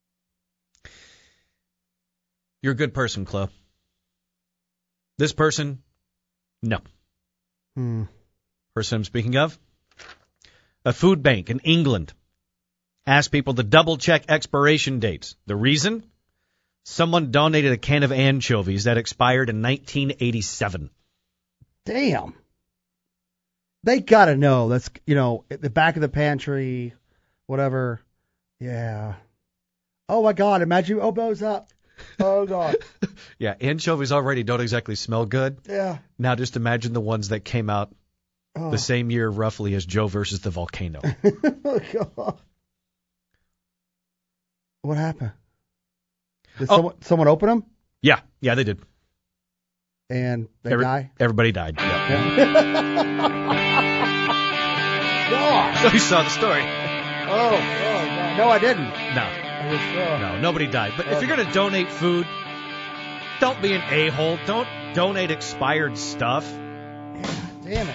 You're a good person, Chloe. This person, no. Hmm. Person I'm speaking of, a food bank in England asked people to double check expiration dates. The reason? Someone donated a can of anchovies that expired in nineteen eighty-seven. Damn. They got to know. That's, you know, at the back of the pantry, whatever. Yeah. Oh, my God. Imagine elbows up. Oh, God. Yeah, anchovies already don't exactly smell good. Yeah. Now just imagine the ones that came out Oh. the same year roughly as Joe versus the volcano. Oh, God. What happened? Did Oh. someone, someone open them Yeah, yeah, they did. and they Every- die? Everybody died. Yeah. God. So you saw the story. Oh, oh, God. No, I didn't. No, I was, uh, no, nobody died. But if you're going to donate food, don't be an a-hole. Don't donate expired stuff. Damn it.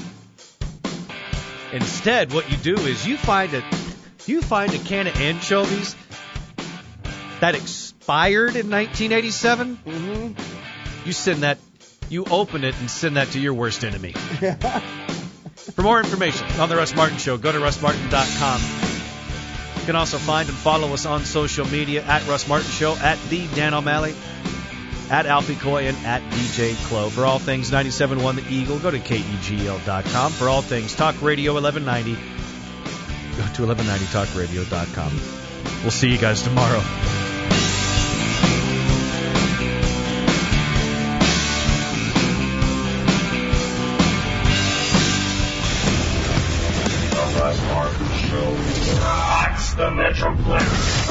Instead, what you do is you find a you find a can of anchovies that expired in nineteen eighty-seven. Mm-hmm. You send that, you open it and send that to your worst enemy. For more information on the Russ Martin Show, go to russ martin dot com. You can also find and follow us on social media at Russ Martin Show, at the Dan O'Malley, at Alfie Coy, and at D J Clo. For all things ninety-seven point one The Eagle, go to K E G L dot com. For all things Talk Radio eleven ninety, go to eleven ninety talk radio dot com. We'll see you guys tomorrow. The Russ Martin Show rocks the Metroplex.